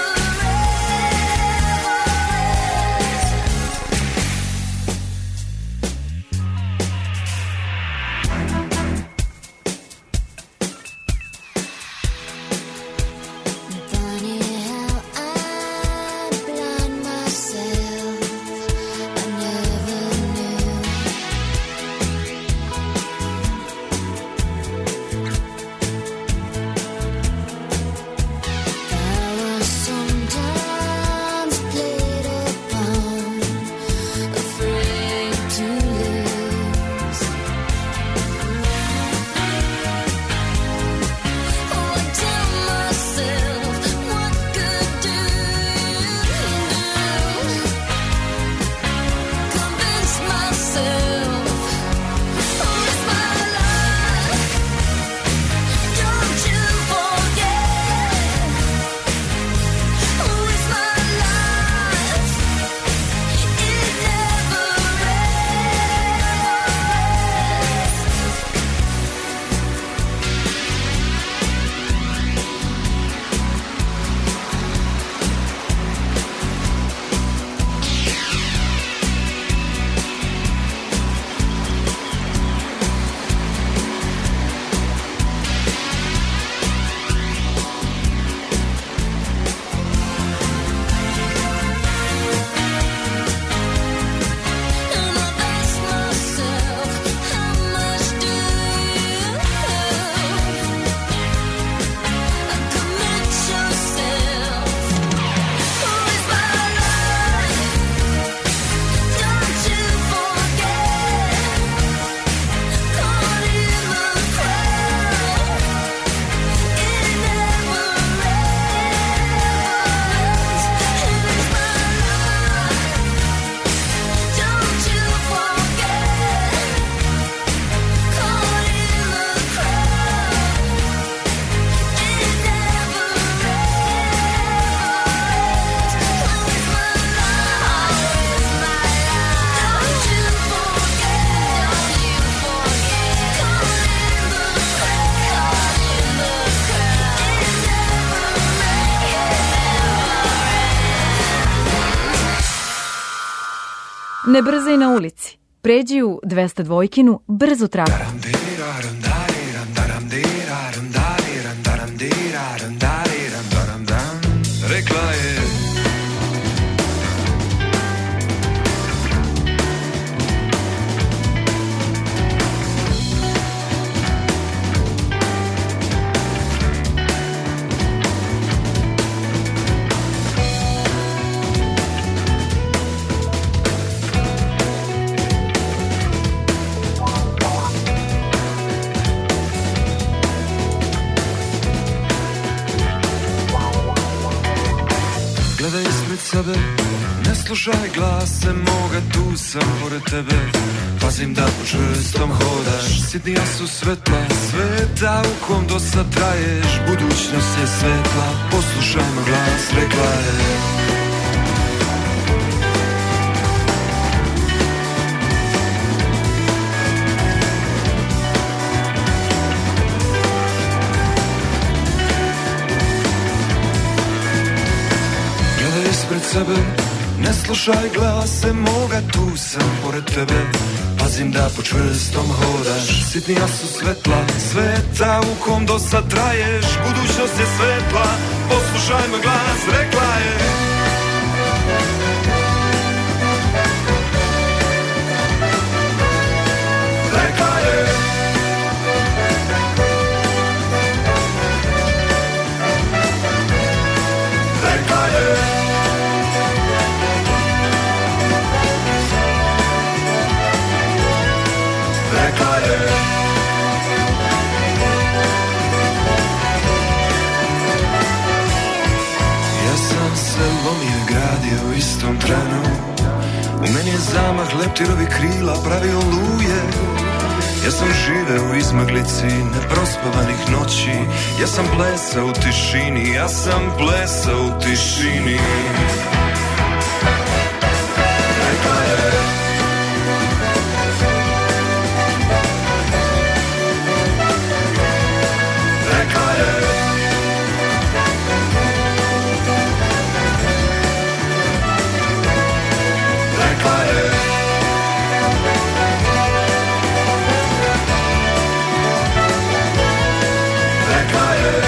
Funny how I blind myself. I never knew. I was sometimes played upon, afraid to lose. Oh, I tell myself, what good do you do? Convince myself, oh, it's my life. Don't you forget, oh, it's my life. It never And I've asked myself, how much do you commit yourself? Who is my life? Don't you forget, caught in the crowd, it never ends. It is my life. Don't you forget, caught in the crowd, it never ends. Oh, it's my life, don't you forget, don't you forget, caught in the crowd, in the crowd, it Ne brzaj na ulici. Pređi u dvesta dvojkinu brzu traku. Daram, diraram, dariram, daram, diraram, dariram, daram, diraram. slušaj glase moga, tu sam pored tebe. Pazim da po čvrstom hodaš, sitnija su svetla sveta u kom do sad traješ. Budućnost je svetla, poslušaj moj glas, rekla je. Ispred sebe, ne slušaj glase moga, tu sam pored tebe. Pazim da po čvrstom hodaš, sitnija su svetla sveta u kom do sad traješ. Budućnost je svetla, poslušaj moj glas, rekla je. Rekla je. Rekla je. Rekla je. Ja sam se lomio i gradio u istom trenu. U meni je zamah leptirovi krila pravio luje. Ja sam živeo u izmaglici neprospavanih noći. Ja sam plesao u tišini, ja sam plesao u tišini. Rekla je. Rekla je. Rekla je. Rekla je.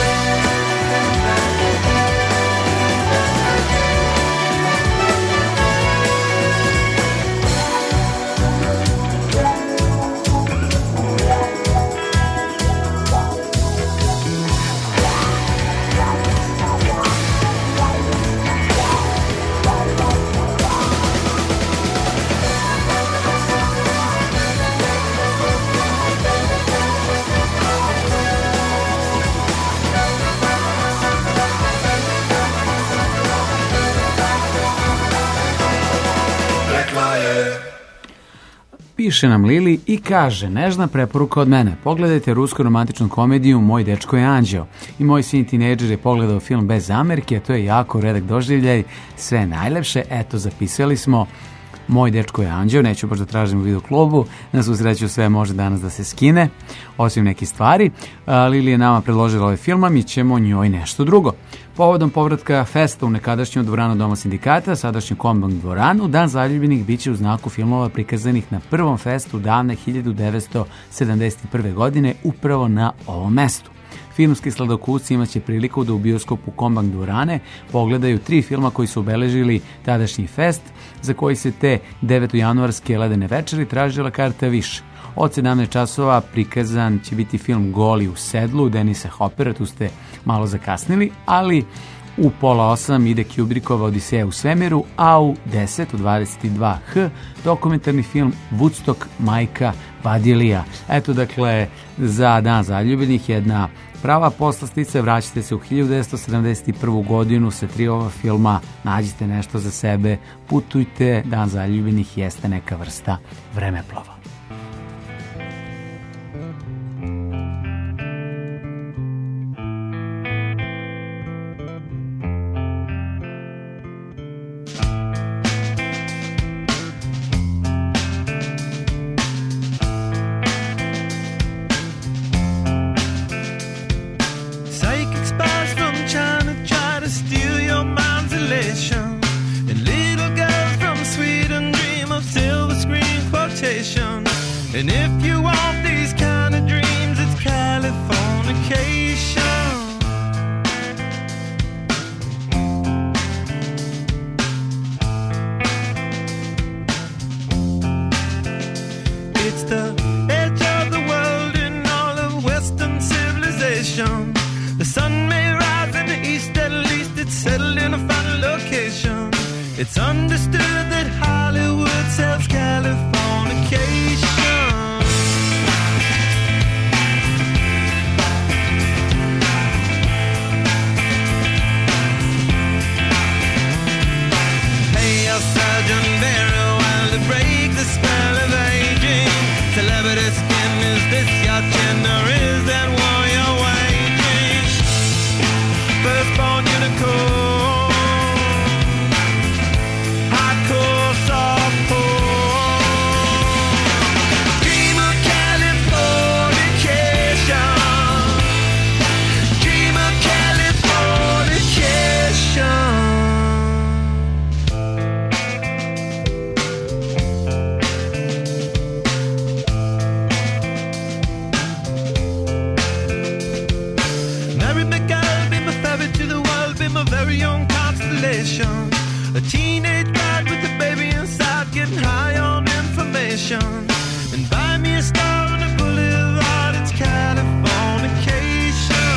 Piše nam Lili i kaže, nežna preporuka od mene. Pogledajte rusku romantičnu komediju Moj dečko je anđeo. I moj sin tinejdžer je pogledao film bez zamerke, a to je jako redak doživljaj. Sve najlepše, eto, zapisali smo. Moj dečko je anđeo, neću baš da tražim u videoklubu, na svu sreću sve može danas da se skine, osim nekih stvari. Lili je nama predložila ovaj film, a mi ćemo njoj nešto drugo. Povodom povratka festa u nekadašnju dvoranu Doma sindikata, sadašnju Kombank dvoranu, Dan zaljubljenih biće u znaku filmova prikazanih na prvom festu davne hiljadu devetsto sedamdeset prve. godine upravo na ovom mestu. Filmski sladokusci imaće priliku da u bioskopu Kombank dvorane pogledaju tri filma koji su obeležili tadašnji fest, za koji se te devetojanuarske ledene večeri tražila karta više. Od sedamnaest časova prikazan će biti film Goli u sedlu Denisa Hopera, tu ste malo zakasnili, ali u pola osam ide Kubrickova Odiseja u svemiru, a u deset, u dvadeset dva h dokumentarni film Woodstock majka Badilija. Eto, dakle, za Dan zaljubljenih jedna prava poslastica, vraćate se u hiljadu devetsto sedamdeset prvu. godinu sa tri ova filma, nađite nešto za sebe, putujte, Dan zaljubljenih jeste neka vrsta vremeplova. And if you want these kind of dreams, it's Californication. It's the edge of the world in all of Western civilization. The sun may rise in the east, at least it's settled in a final location. It's understood that Hollywood sells Californication. Outside nation and buy me a star on the boulevard. It's Californication.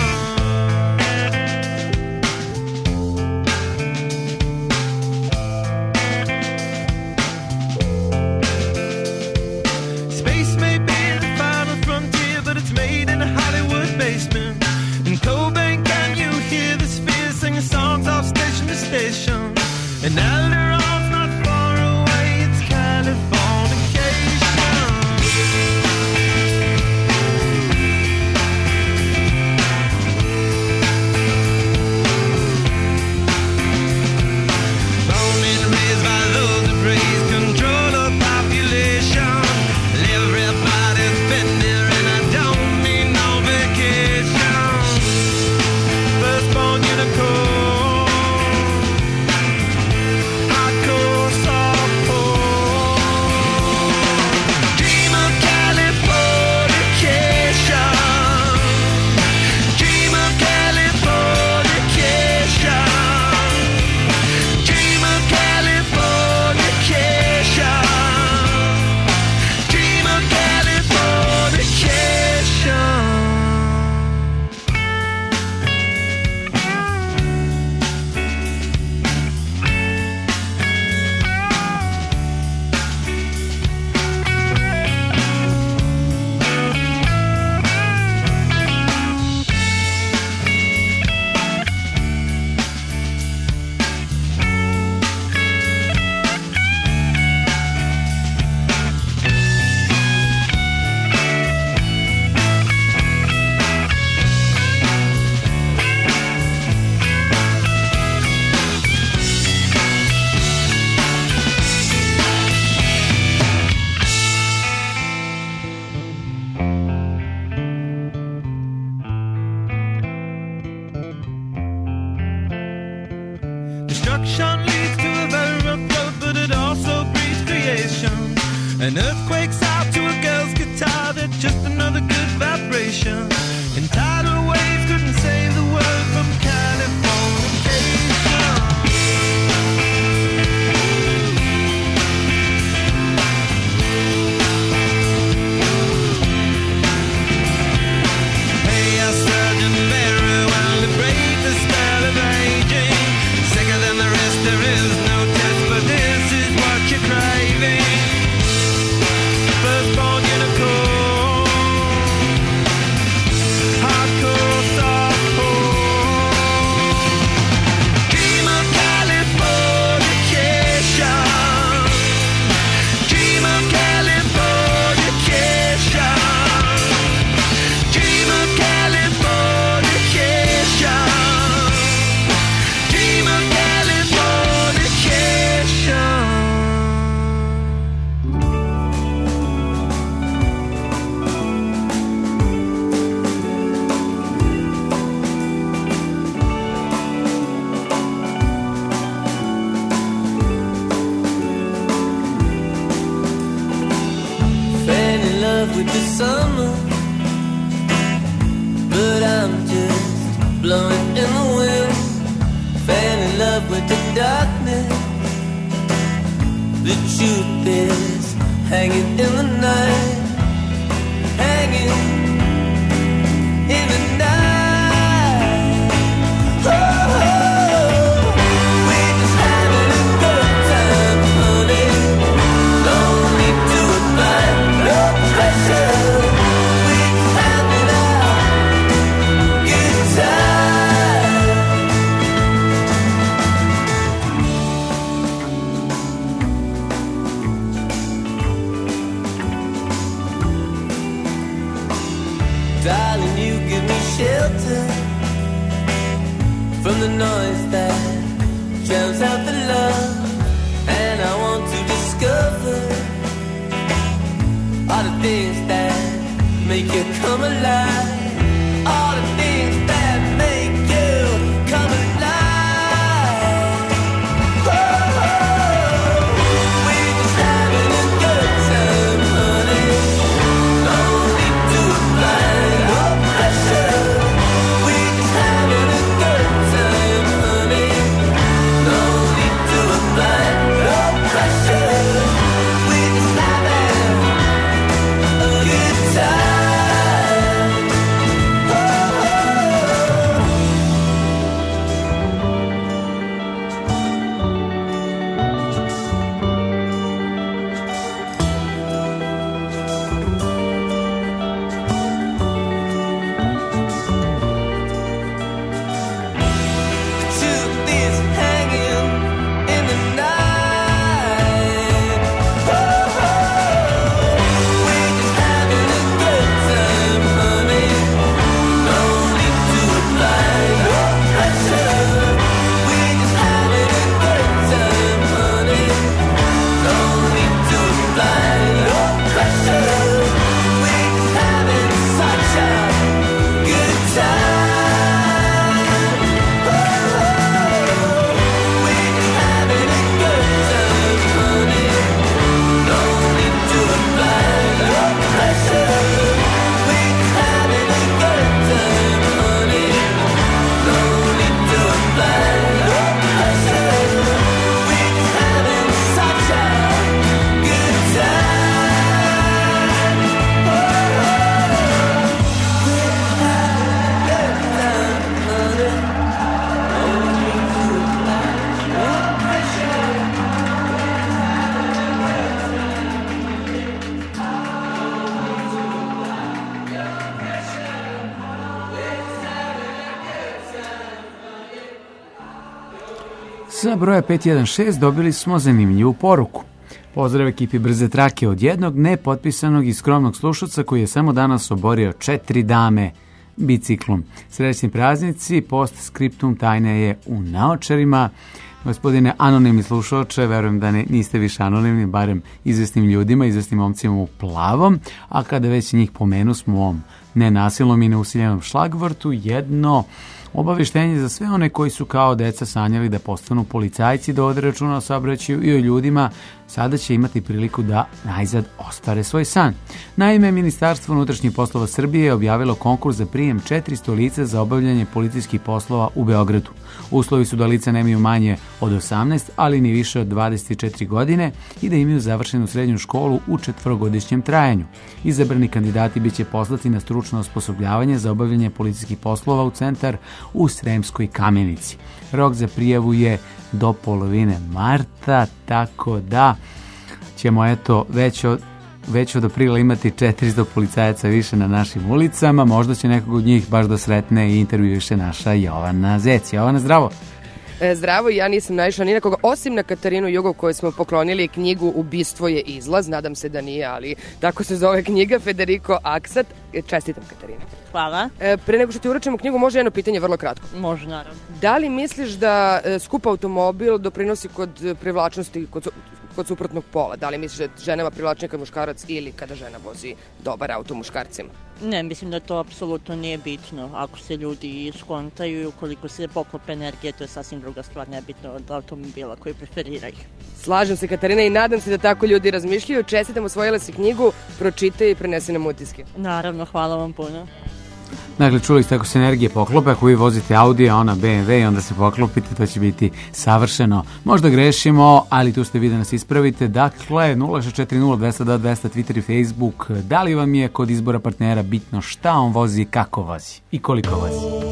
Space may be the final frontier, but it's made in a Hollywood basement. In Cobain, can you hear the spheres singing songs off station to station? And Alderon's not far away, it's Californication. Born and raised by those that praise control of population. Everybody's been there and I don't need no vacation. Firstborn unicorn. Destruction leads to a very rough road, but it also breeds creation. An earthquake's out to a girl's guitar, that's just another good vibration. And tidal waves couldn't save the world from Californication. Hey, a surgeon very well to break the spell of aging. Sicker than the rest, there is no test, but this is what you're craving. Firstborn unicorn, hardcore softcore. Dream of Californication. Dream of Californication. Dream of Californication. Dream of Californication. Fell in love with the summer, but I'm just blowing in the wind. Fell in love with the darkness. The truth is hanging in the night, hanging in the night. Oh, oh, we're just having a good time, honey. No need to apply, no pressure. We're just having a good time. Darling, you give me shelter from the noise that drowns out the love. And I want to discover all the things that make you come alive. All the things that make you come alive. Oh, oh, we're just having a good time, honey. No need to apply no pressure. We're just having a good time, honey. No need to apply no pressure. We're just having Sa broja pet jedan šest dobili smo zanimljivu poruku. Pozdrav ekipi Brze trake od jednog nepotpisanog i skromnog slušaca koji je samo danas oborio četiri dame biciklom. Srećni praznici, post skriptum tajne je u naočarima. Gospodine anonimni slušaoče, verujem da ne, niste više anonimni, barem izvesnim ljudima, izvesnim momcima u plavom, a kada već njih pomenu smo u ovom nenasilnom i neusiljenom šlagvrtu, jedno obaveštenje za sve one koji su kao deca sanjali da postanu policajci, da vode računa o saobraćaju i o ljudima, sada će imati priliku da najzad ostvare svoj san. Naime, Ministarstvo unutrašnjih poslova Srbije je objavilo konkurs za prijem četiristo lica za obavljanje policijskih poslova u Beogradu. Uslovi su da lica nemaju manje od osamnaest, ali ni više od dvadeset četiri godine i da imaju završenu srednju školu u četvorogodišnjem trajanju. Izabrani kandidati biće poslati na stručno osposobljavanje za obavljanje policijskih poslova u centar u Sremskoj Kamenici. Rok za prijavu je do polovine marta, tako da ćemo eto već od, već od aprila imati četiristo policajaca više na našim ulicama. Možda će nekog od njih baš da sretne i intervjuiše naša Jovana Zec. Jovana, zdravo! E, zdravo, ja nisam naišla ni na koga, osim na Katarinu Jugov koju smo poklonili knjigu Ubistvo je izlaz, nadam se da nije, ali tako se zove knjiga, Federico Aksat. Čestitam, Katarina. Hvala. E, pre nego što ti uručimo knjigu, može jedno pitanje vrlo kratko. Može, naravno. Da li misliš da e, skup automobil doprinosi kod privlačnosti kod, kod suprotnog pola? Da li misliš da je ženama privlačnija kad muškarac ili kada žena vozi dobar auto muškarcima? Ne, mislim da to apsolutno nije bitno. Ako se ljudi skontaju i ukoliko se poklope energije, to je sasvim druga stvar, nebitno od automobila koji preferiraju. Slažem se, Katarina, i nadam se da tako ljudi razmišljaju. Čestitam, osvojila si knjigu, pročitaj i prenesi nam utiske. Naravno, hvala vam puno. Dakle, čuli ste, ako se energije poklope, ako vi vozite Audi, a ona B M W i onda se poklopite, to će biti savršeno. Možda grešimo, ali tu ste vi da nas ispravite. Dakle, nula šest četiri nula dvesta dva dvesta, Twitter i Facebook. Da li vam je kod izbora partnera bitno šta on vozi, kako vozi i koliko vozi?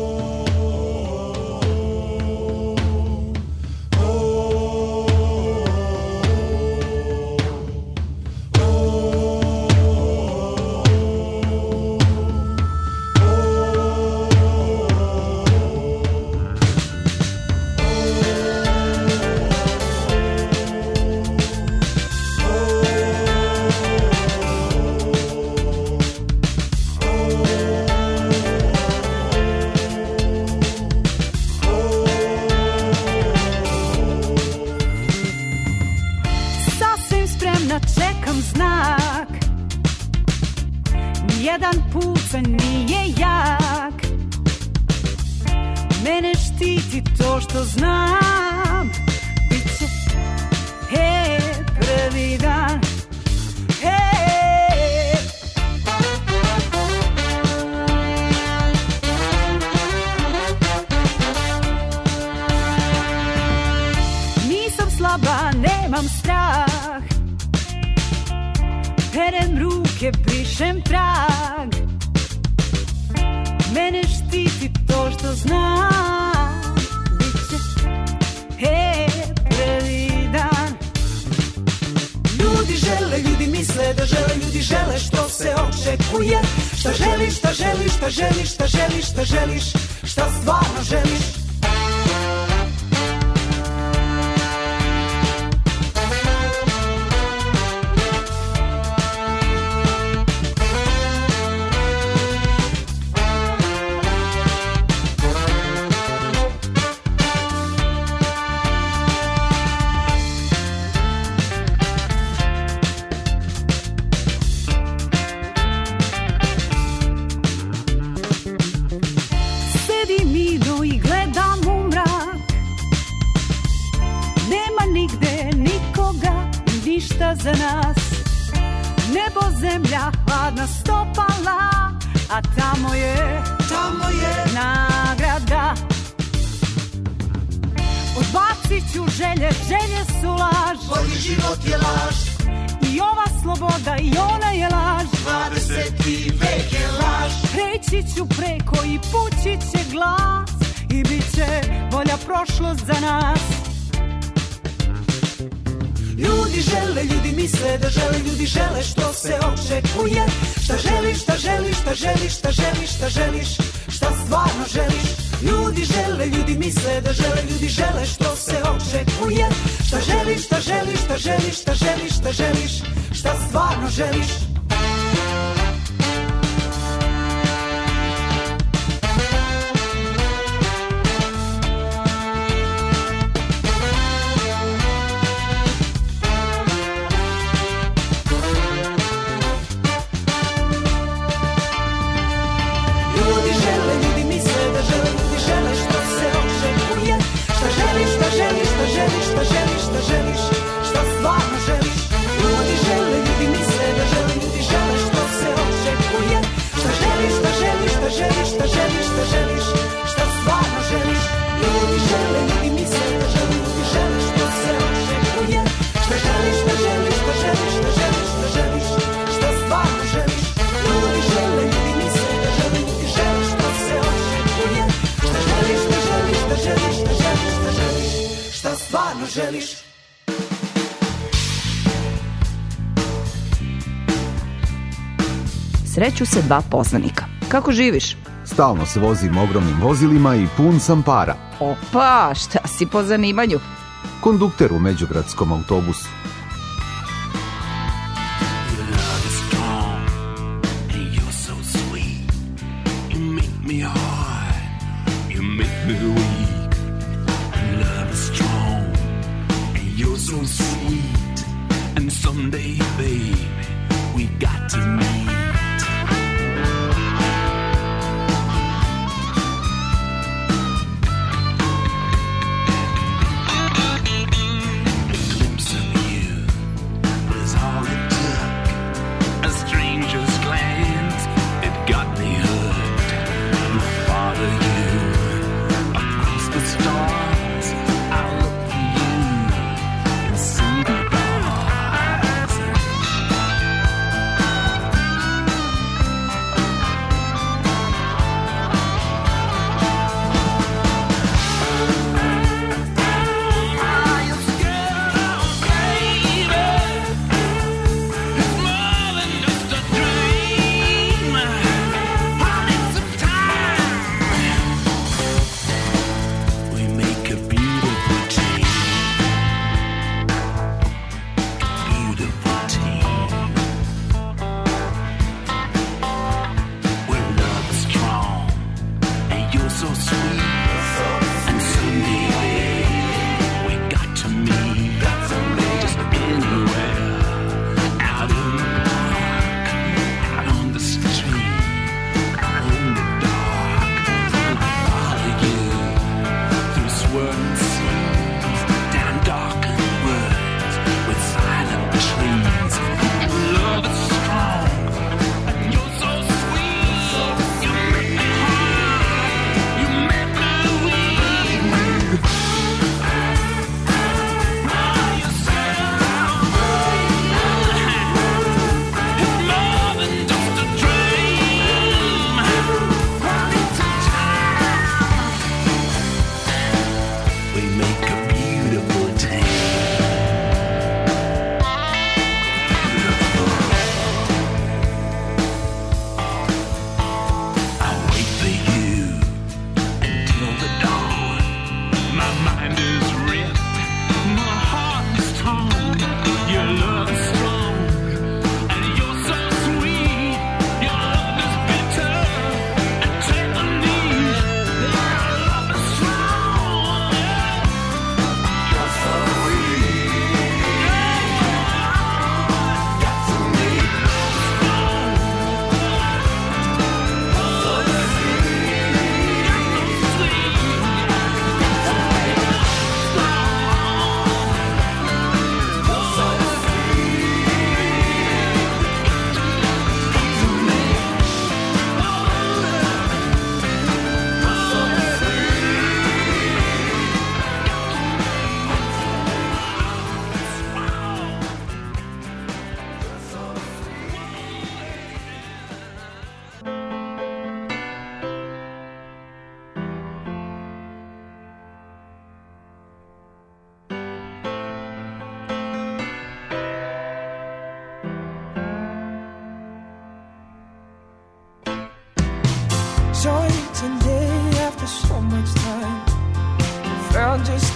Za nas nebo, zemlja, hladna stopala, a tamo je, tamo je nagrada. Odbacit ću želje, želje su laž, bolji život je laž, i ova sloboda i ona je laž, dvadeseti vek je laž. Preći ću preko i pući će glas, i bit će bolja prošlost za nas. Ljudi žele, ljudi misle da žele, ljudi žele što se očekuje. Šta želiš, šta želiš, šta želiš, šta želiš, šta želiš, šta stvarno želiš. Ljudi žele, ljudi misle da žele, ljudi žele što se očekuje. Šta želiš, šta želiš, šta želiš, šta želiš, šta želiš, šta stvarno želiš. Ljudi žele, ljudi misle da žele, ljudi žele što se očekuje. Šta želiš, šta želiš, šta želiš, šta želiš, šta želiš, šta stvarno želiš. Ljudi žele, ljudi misle da žele, ljudi žele što se očekuje. Šta želiš, šta želiš, šta želiš, šta želiš, šta želiš, šta stvarno želiš. Ljudi žele, ljudi misle da žele, ljudi žele što se očekuje. Šta želiš, šta želiš, šta želiš, šta želiš, šta želiš, šta stvarno želiš. Ljudi žele, ljudi misle da žele, ljudi žele što se očekuje. Šta želiš, šta želiš, šta želiš, šta želiš, šta želiš, šta stvarno želiš. Sreću se dva poznanika. Kako živiš? Stalno se vozim ogromnim vozilima i pun sam para. Opa, šta si po zanimanju? Kondukter u međugradskom autobusu. Me hard, you make me weak. Love is strong, and you're so sweet. And someday, baby, we got to meet. A glimpse of you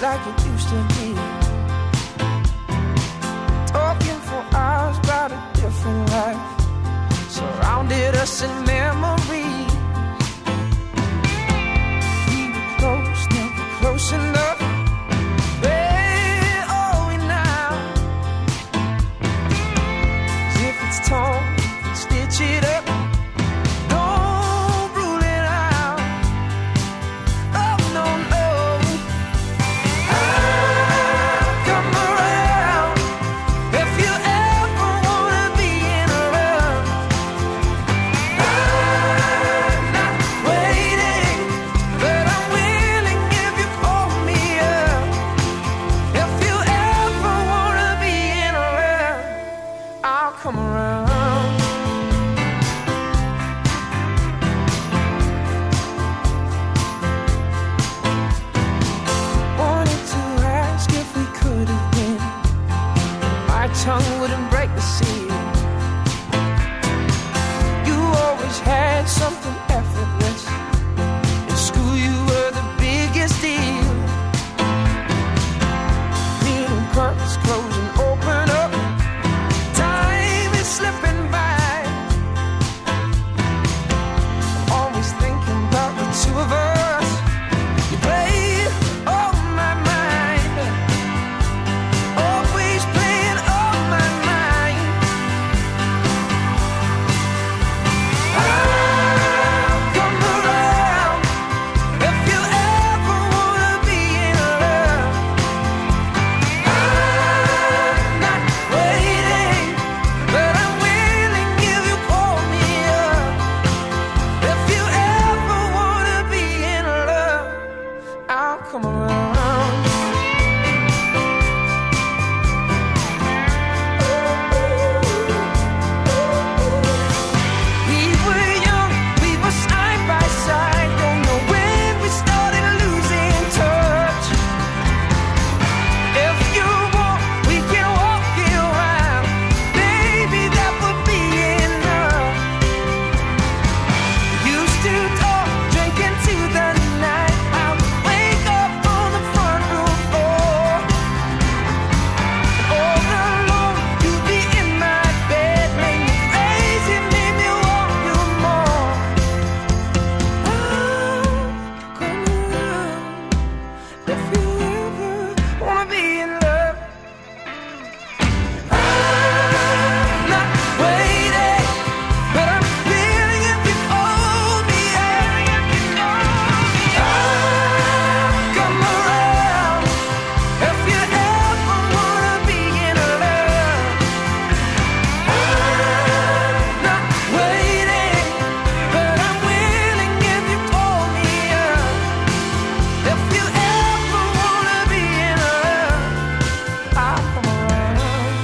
like it used to be. Talking for hours about a different life, surrounded us in memory. We were close, never close enough. Where are we now? As if it's torn, stitch it up. Don't rule it out. Oh no, no. I'll come around if you ever wanna be in love. I'm not waiting, but I'm willing if you call me up. If you ever wanna be in love, I'll come around. Wanted to ask if we could have been. My tongue wouldn't break the seal. You always had something effortless. In school you were the biggest deal. Reading curtains close and open up. Time is slipping by. Always thinking about the two of us. You played on my mind. Always playing on my mind. I'll come around if you ever wanna be in love. I'm not waiting, but I'm willing if you call me up. If you ever wanna be in love, I'll come around. We were young, we were side by side. Don't know when we started losing touch. If you want, we can walk it around. Baby, that would be enough. Used to talk, drinking to the night. I would wake up on the front room floor. All alone, you'd be in my bed. Made me crazy, made me want you more. I'll come around if you ever wanna be in love. I'm not waiting, but I'm feeling if you hold me up. I'll come around if you ever wanna be in love. I'm not waiting, but I'm willing if you call me up. If you ever wanna be in love, I'll come around.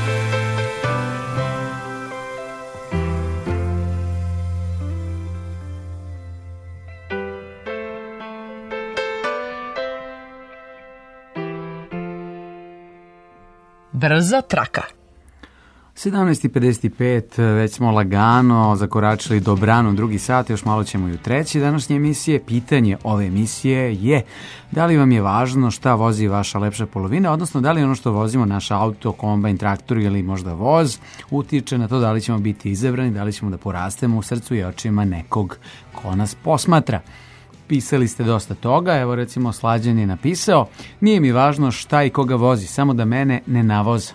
Brza traka. sedamnaest i pedeset pet, već smo lagano zakoračili dobrano drugi sat, još malo ćemo i u treći današnje emisije. Pitanje ove emisije je da li vam je važno šta vozi vaša lepša polovina, odnosno da li ono što vozimo, naš auto, kombajn, traktor ili možda voz, utiče na to da li ćemo biti izabrani, da li ćemo da porastemo u srcu i očima nekog ko nas posmatra. Pisali ste dosta toga, evo recimo Slađan je napisao: nije mi važno šta i koga vozi, samo da mene ne navoza.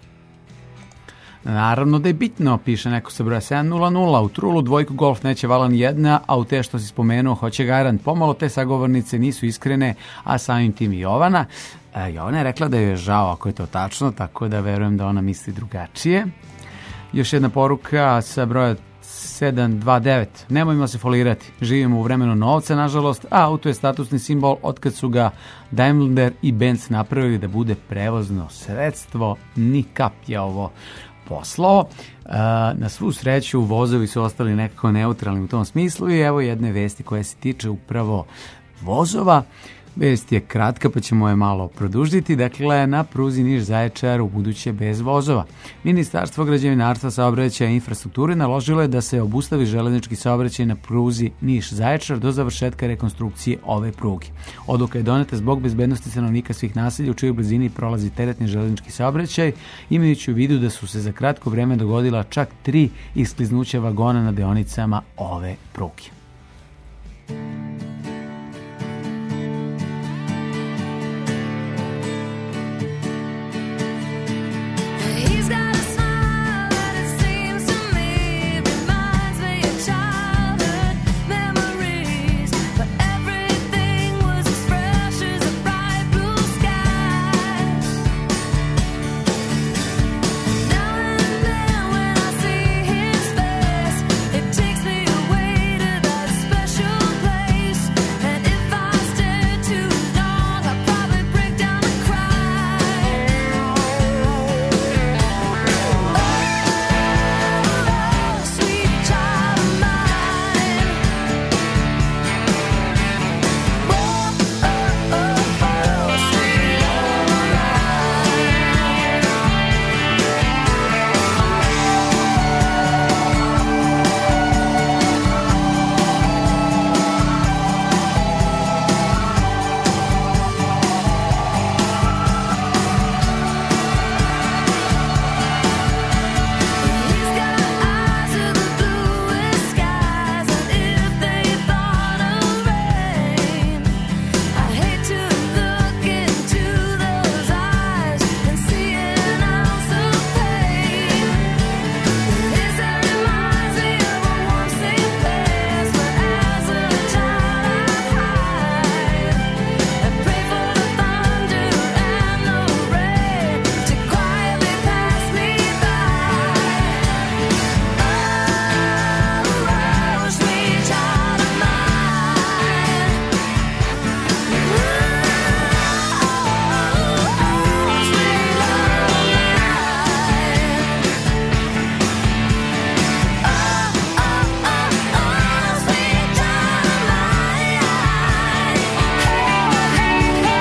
Naravno da je bitno, piše neko sa broja sedam nula nula, u Trulu dvojku Golf neće vala ni jedna, a u te što si spomenuo hoće garant. Pomalo te sagovornice nisu iskrene, a samim tim i Jovana. E, Jovana je rekla da joj je žao ako je to tačno, tako da verujem da ona misli drugačije. Još jedna poruka sa broja sedam dva devet. Nemojmo se folirati. Živimo u vremenu novca, nažalost, a auto je statusni simbol otkad su ga Daimler i Benz napravili da bude prevozno sredstvo. Ni kap je ovo poslao. Na svu sreću vozovi su ostali nekako neutralni u tom smislu i evo jedne vesti koja se tiče upravo vozova. Vest je kratka, pa ćemo je malo produžiti. Dakle, na pruzi Niš-Zaječar u buduće bez vozova. Ministarstvo građevinarstva, saobraćaja i infrastrukture naložilo je da se obustavi železnički saobraćaj na pruzi Niš-Zaječar do završetka rekonstrukcije ove pruge. Odluka je doneta zbog bezbednosti stanovnika svih naselja u čijoj blizini prolazi teretni železnički saobraćaj, imajući u vidu da su se za kratko vreme dogodila čak tri iskliznuća vagona na deonicama ove pruge. He's got a smile that it seems to me reminds me of childhood memories, but everything was as fresh as a bright blue sky. Now and then when I see his face, it takes me away to that special place. And if I stay too long, I'll probably break down and cry. Sweet child of mine. Oh, oh, oh, oh, sweet love of He's got eyes of the bluest skies, and if they thought of rain, I hate to look into those eyes and see an ounce of pain. His hair reminds me of a warm, safe place, but as a child I hide and pray for the thunder and the rain to quietly pass me by. Oh, sweet child of mine. Oh, sweet love of mine. Oh, oh, oh, oh, sweet child of mine. Hey, hey, hey.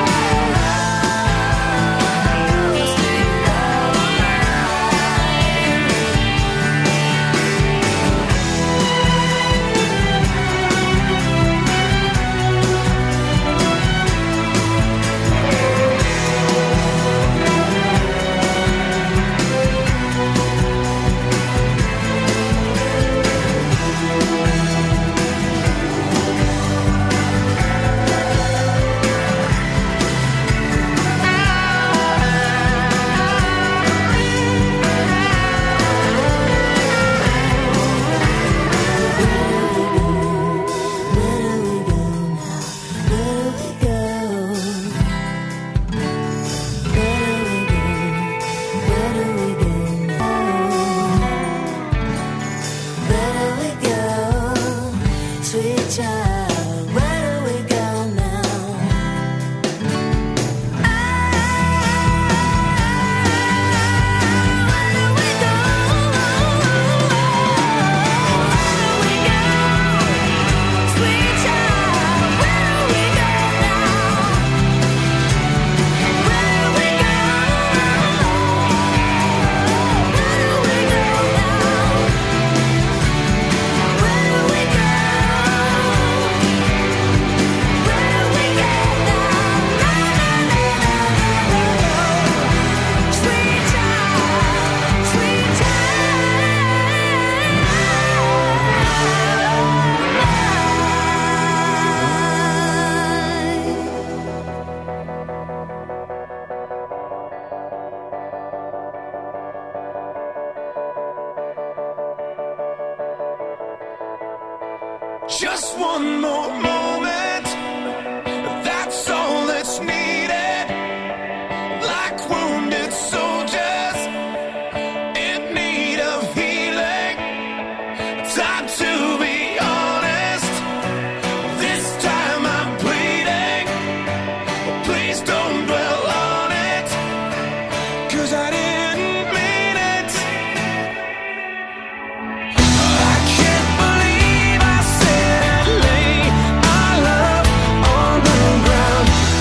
Oh, sweet love of Sweet child, where do we go now? Sweet child, where do we go now? Where do we go? Where do we go now? Where do we go? Where do we go now? Na na na na na. Sweet child, sweet Just one more moment, that's all that's needed. Like wounded soldiers in need of healing. Time to be honest, this time I'm pleading. Please don't dwell on it, 'cause I didn't mean it. I can't believe I said I'd lay my love on the ground.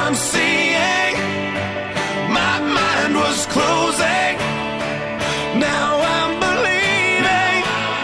I'm seeing. My mind was closing. Now I'm believing.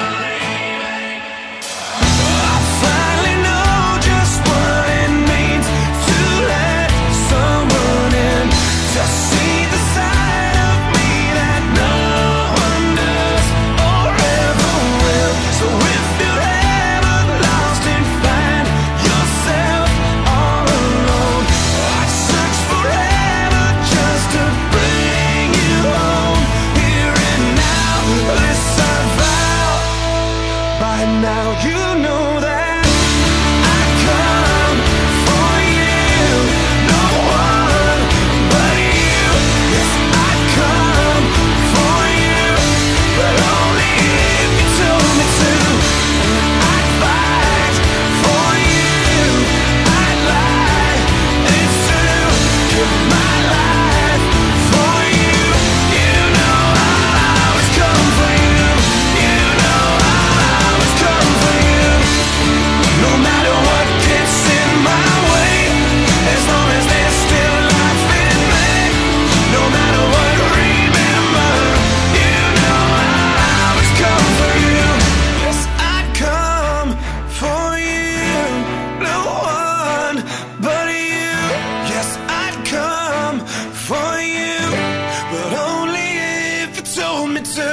I finally know just what it means to let someone in, to see the side of me that no one does or ever will. So if you're ever lost and find yourself all alone, I'd search forever just to bring you home. Here and now, this I vow. By now you know that I come for you. No one but you. Yes, I come for you, but only if you told me to. I'd fight for you. I'd lie. It's true. Give my life for you. You know I'll always come for you. You know I'll always come for you. No matter what gets in my way, as long as there's still life in me. No matter what, remember, you know I'll always come for you. Yes, I'd come for you. No one but you. Yes, I'd come for you, but only if you told me to.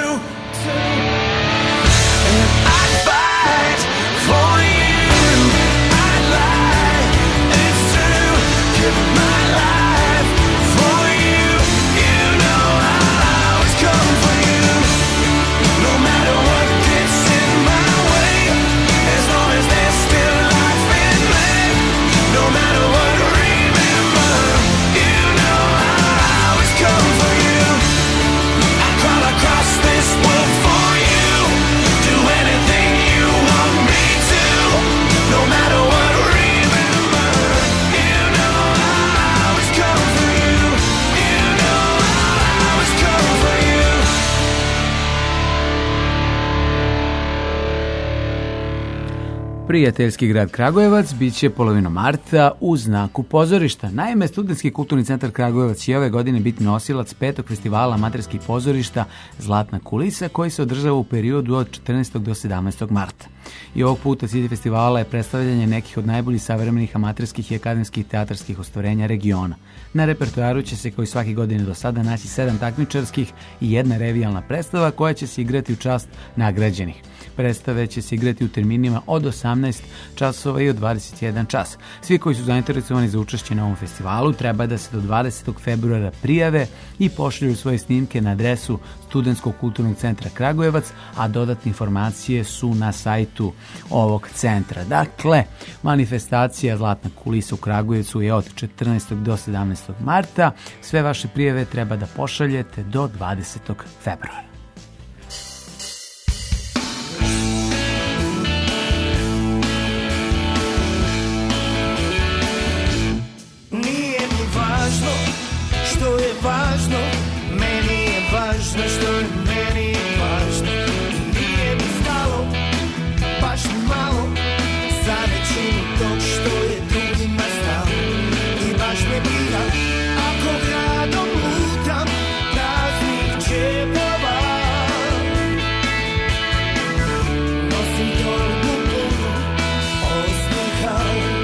And I'd fight for you. I'd lie. It's true. Give my life for you. You know I'll always come for you. No matter what gets in my way, as long as there's still life in me. No matter what, remember, you know I'll always come for you. I crawl across this world for you. Do anything you want me to. No matter what, remember, you know I'll always come for you. You know I'll always come for you. Prijateljski grad Kragujevac biće polovinom marta u znaku pozorišta. Naime, Studentski kulturni centar Kragujevac će ove godine biti nosilac petog festivala amaterskih pozorišta Zlatna kulisa, koji se održava u periodu od četrnaestog do sedamnaestog marta. I ovog puta cilj festivala je predstavljanje nekih od najboljih savremenih amaterskih i akademskih teatarskih ostvarenja regiona. Na repertoaru će se, kao i svake godine do sada, naći sedam takmičarskih i jedna revijalna predstava koja će se igrati u čast nagrađenih. Predstave će se igrati u terminima od osamnaest časova i od dvadeset jedan čas. Svi koji su zainteresovani za učešće na ovom festivalu treba da se do dvadesetog februara prijave i pošalju svoje snimke na adresu Studentskog kulturnog centra Kragujevac, a dodatne informacije su na sajtu ovog centra. Dakle, manifestacija Zlatna kulisa u Kragujevcu je od četrnaestog do sedamnaestog marta. Sve vaše prijave treba da pošaljete do dvadesetog februara. Nije mi važno što je važno, meni je važno što je meni važno. Nije mi stalo, baš mi malo, za većinu tog što je drugima stalo. I baš me briga, ako gradom lutam, praznih džepova. Nosim torbu punu osmeha.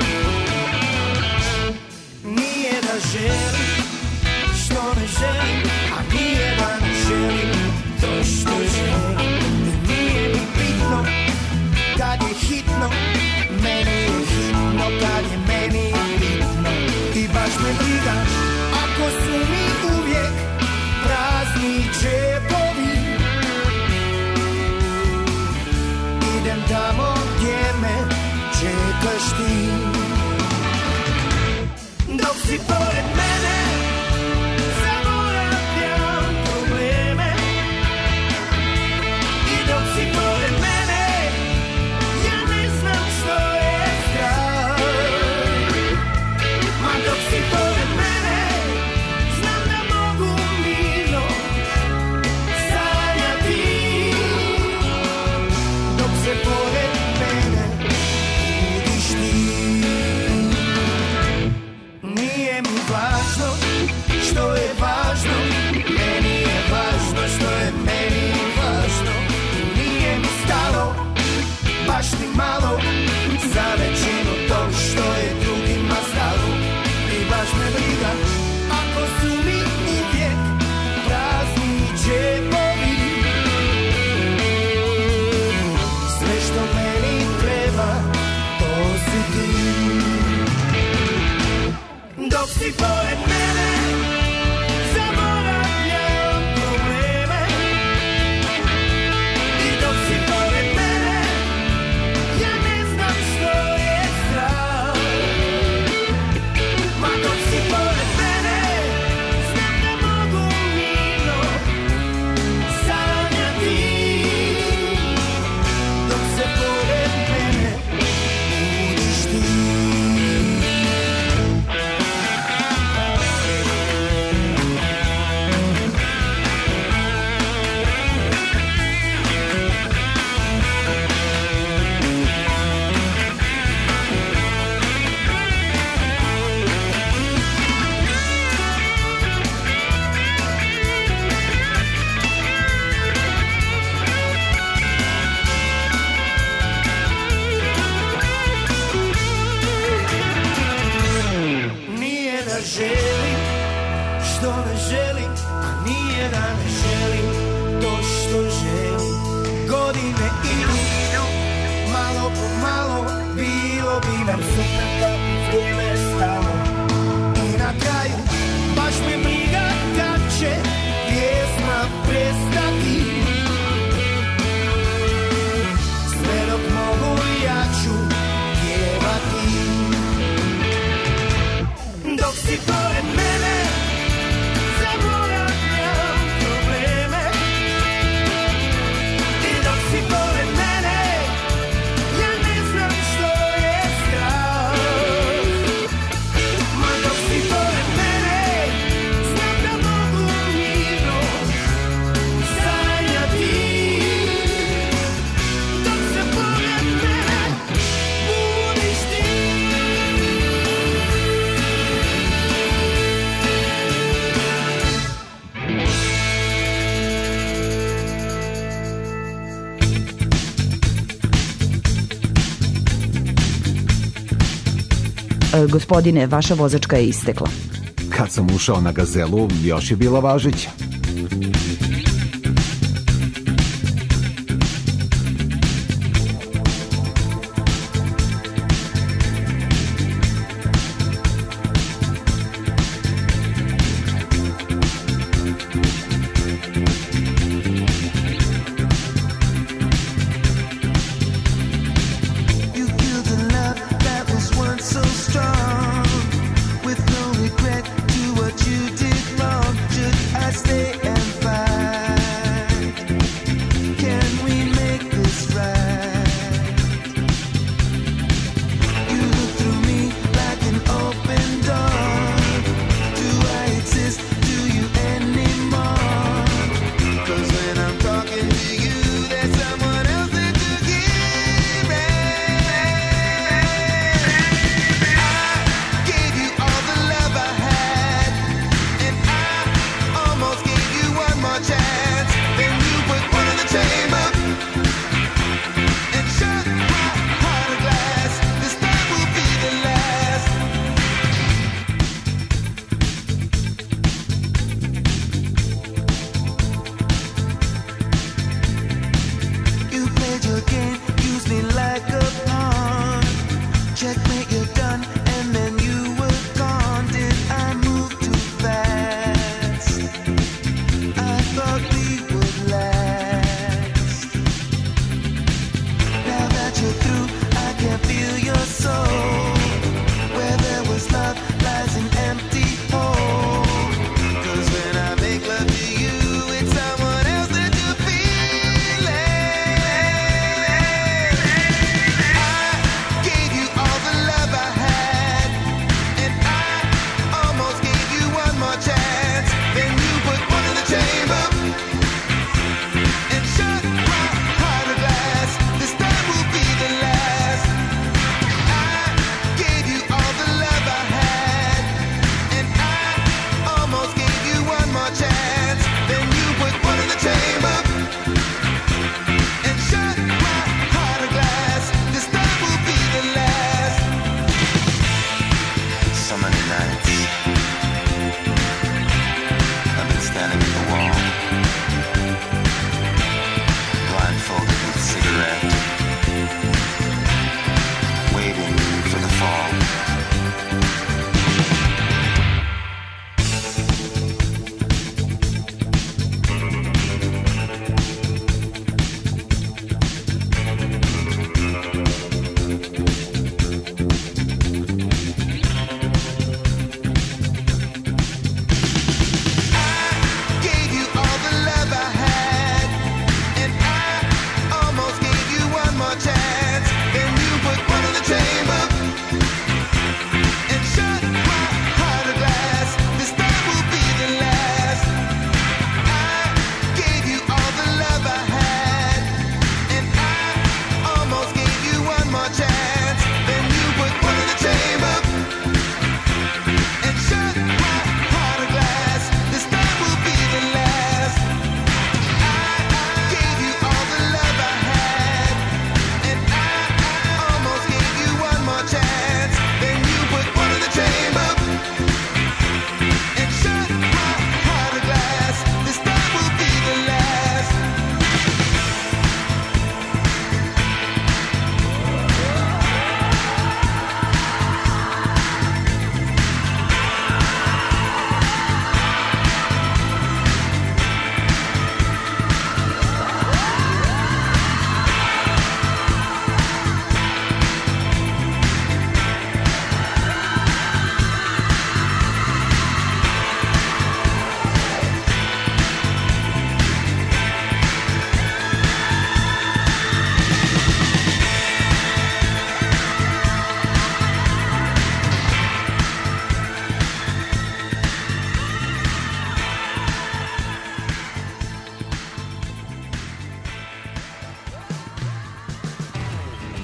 Nije da želim što ne želim, a nije da ne želim to što želim. Nije mi bitno kad je hitno, meni je hitno kad je meni bitno. I baš me briga ako su mi uvijek prazni džepovi. Idem tamo gdje me čekaš ti. Dok si pored mene zaboravljam probleme. I dok si pored mene ja ne znam što je strah. Ma dok si pored mene znam da mogu mirno sanjati. Dok se pored mene budiš ti. Nije mi Dok si pored mene, zaboravljam probleme. I dok si pored mene, ja ne znam što je strah. Ma dok si pored mene, znam da mogu mirno sanjati. Dok se pored mene budiš ti. Nije da želim što ne želim, a nije da ne želim to što želim. Godine idu, malo po malo, bilo bi nam super da bi vrijeme stalo. I na kraju, baš me briga kad će pjesma prestati. Sve dok mogu ja ću pjevati. Dok si pored mene, zaboravljam probleme. I dok si pored mene, ja ne znam što je strah. Ma dok si pored mene, znam da mogu mirno sanjati. Dok se pored mene budiš ti. E, gospodine, vaša vozačka je istekla. Kad sam ušao na Gazelu, još je bila važeća. You killed the love that was once so strong, with no regret to what you did wrong. Should I stay and fight?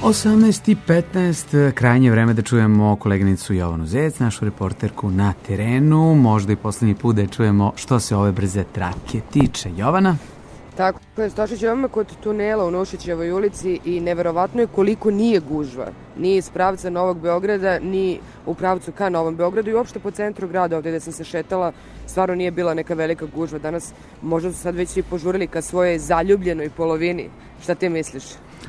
osamnaest i petnaest, krajnje vreme da čujemo koleginicu Jovanu Zec, našu reporterku na terenu, možda i poslednji put da je čujemo što se ove brze trake tiče. Jovana? Tako je, Stošić, imamo kod tunela u Nušićevoj ulici i neverovatno je koliko nije gužva. Ni iz pravca Novog Beograda, ni u pravcu ka Novom Beogradu i uopšte po centru grada, ovde gde sam se šetala, stvarno nije bila neka velika gužva. Danas možda su sad već svi požurili ka svojoj zaljubljenoj polovini. Šta ti misliš?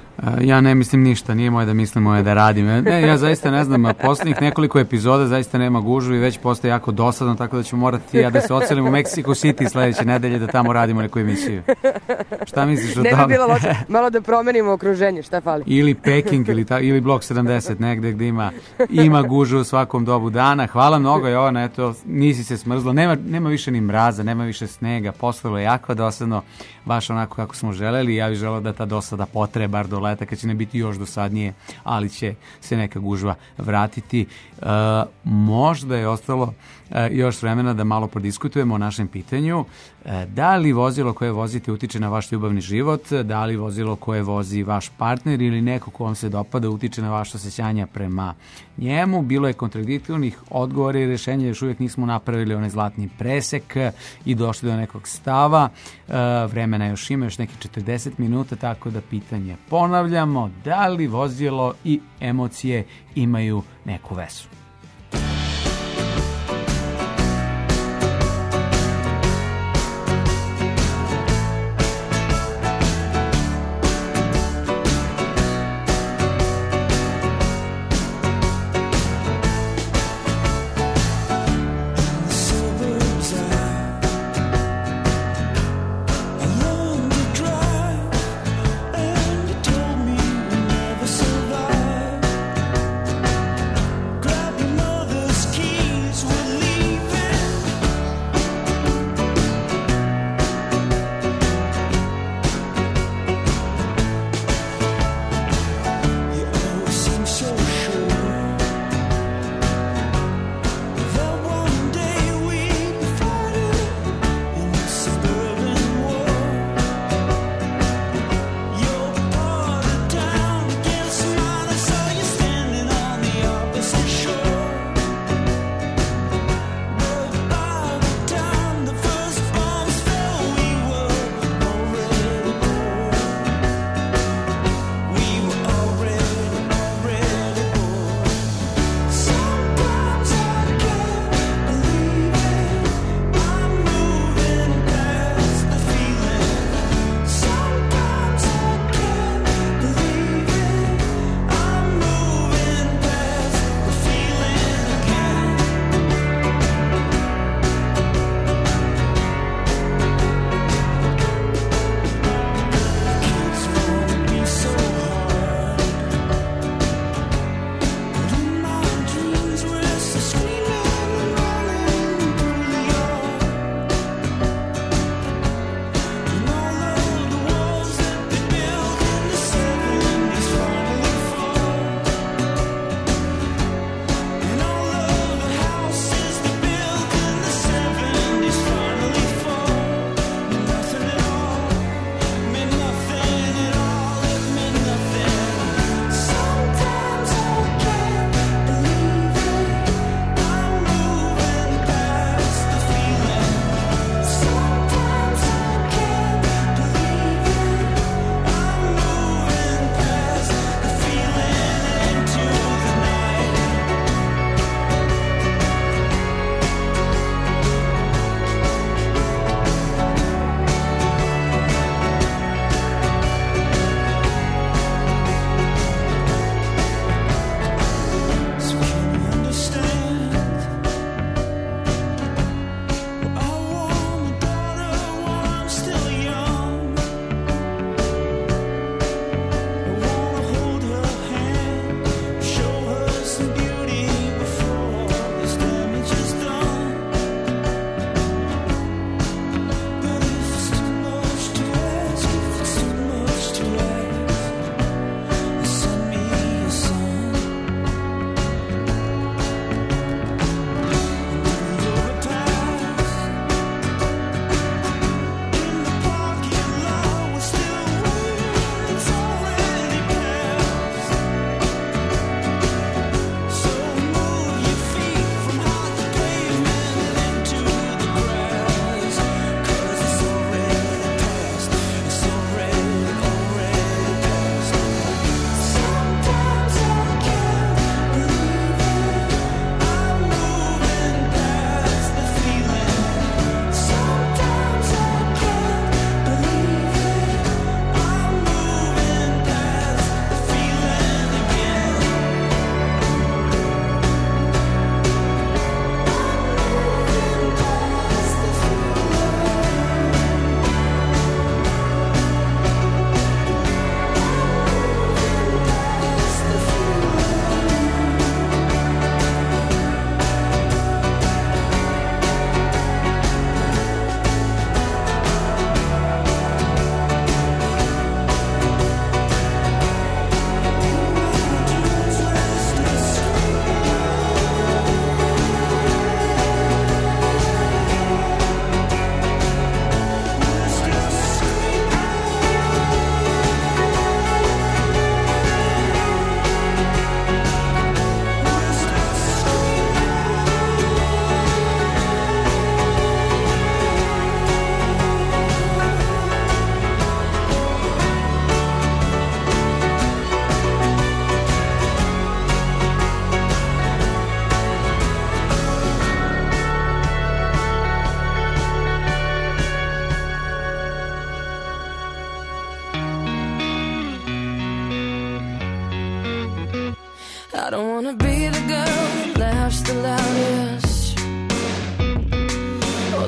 Ja ne mislim ništa, nije moje da mislim, moje da radim. Ne, ja zaista ne znam, poslednjih nekoliko epizoda zaista nema gužu i već postaje jako dosadno, tako da ću morati ja da se ocelim u Mexico City sledeće nedelje da tamo radimo neku emisiju. Šta misliš o tome? Ne bi bilo loše, malo da promenimo okruženje, šta fali? Ili Peking, ili, ta, ili blok sedamdeset, negde gde ima, ima gužu u svakom dobu dana. Hvala mnogo, Jovana, eto, nisi se smrzla, nema, nema više ni mraza, nema više snega, postalo je jako dosadno, baš onako kako smo želeli. Ja bih želeo da ta dosada potraje bar do leta, kad će ne biti još dosadnije, ali će se neka gužva vratiti. E, možda je ostalo e, još vremena da malo prodiskutujemo o našem pitanju. E, da li vozilo koje vozite utiče na vaš ljubavni život, da li vozilo koje vozi vaš partner ili neko ko vam se dopada utiče na vaše osjećanja prema njemu. Bilo je kontradiktornih odgovora i rešenja, još uvijek nismo napravili onaj zlatni presek i došli do nekog stava. E, vremena još ima, još neki četrdeset minuta, tako da pitanje ponavljamo, da li vozilo i emocije imaju neku vezu? Grab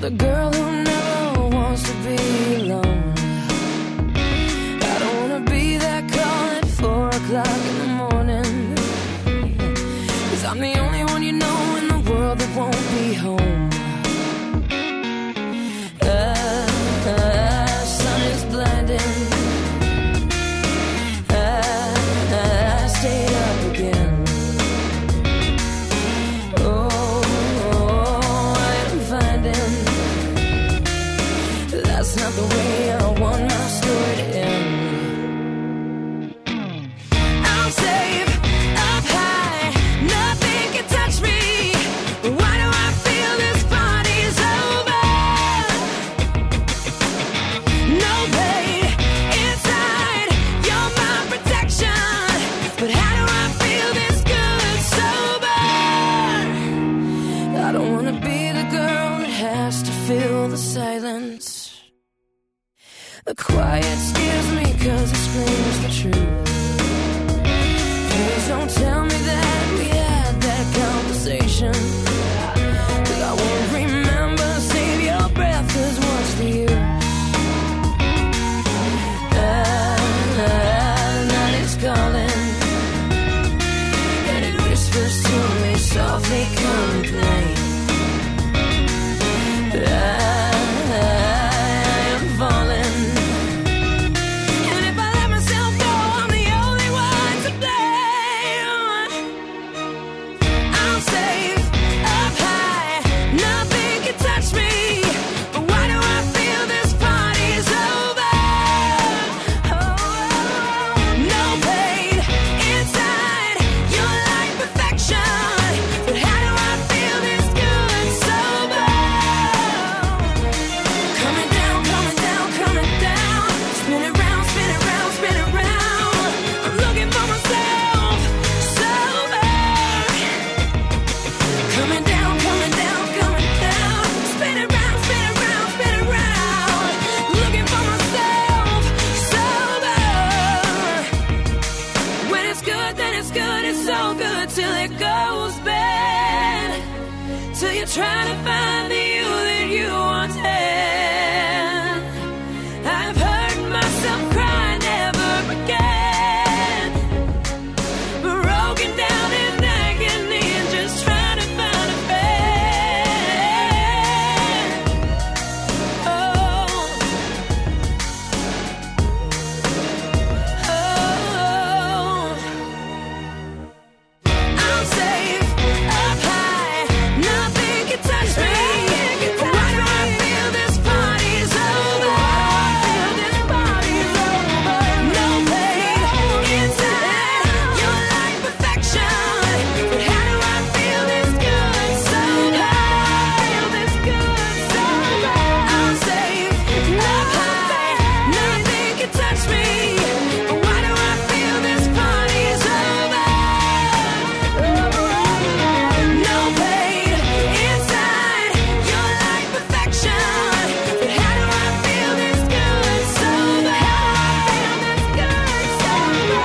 the girl who never wants to be alone. I don't wanna be that call at four o'clock in the morning, 'cause I'm the only one you know in the world that won't be home. Uh, uh, sun is blinding. Uh, I stayed up again. Oh, I am finding that's not the way I want my story to end. I'm safe up high, nothing can touch me. Why do I feel this party's over? No pain inside, you're my protection. But how do I feel this good sober? I don't wanna be the girl that has to fill the silence. The quiet scares me 'cause it screams the truth. Please don't tell me that we had that conversation, 'cause I won't remember. Save your breath, 'cause what's the use? Ah, ah, night is calling, and it whispers to me softly, complain. I, I am falling. And if I let myself go, I'm the only one to blame. I'm safe up high, nothing can touch me. But why do I feel this party's over? Oh, no pain inside, you're like perfection. But how do I feel this good sober? Coming down, coming down, coming down. Spin it round, spin it round, spin it round. I'm looking for myself sober. Coming down, coming down, coming down. Spin it round, spin it round, spin it round. Looking for myself sober. When it's good, then it's good, it's so good till it goes bad. Till you're trying to find the you that you wanted. I've heard myself cry never again. Broken down in agony and just trying to find a friend. Oh, oh. I'm safe up high, nothing can touch me. Why do I feel this party's over? No pain inside, you're like perfection. But how do I feel this good sober? Feel this good sober. I'm safe up high, nothing can touch me. But why do I feel this party's over? No pain inside, you're like perfection. But how do I feel this good sober? Feel this good sober.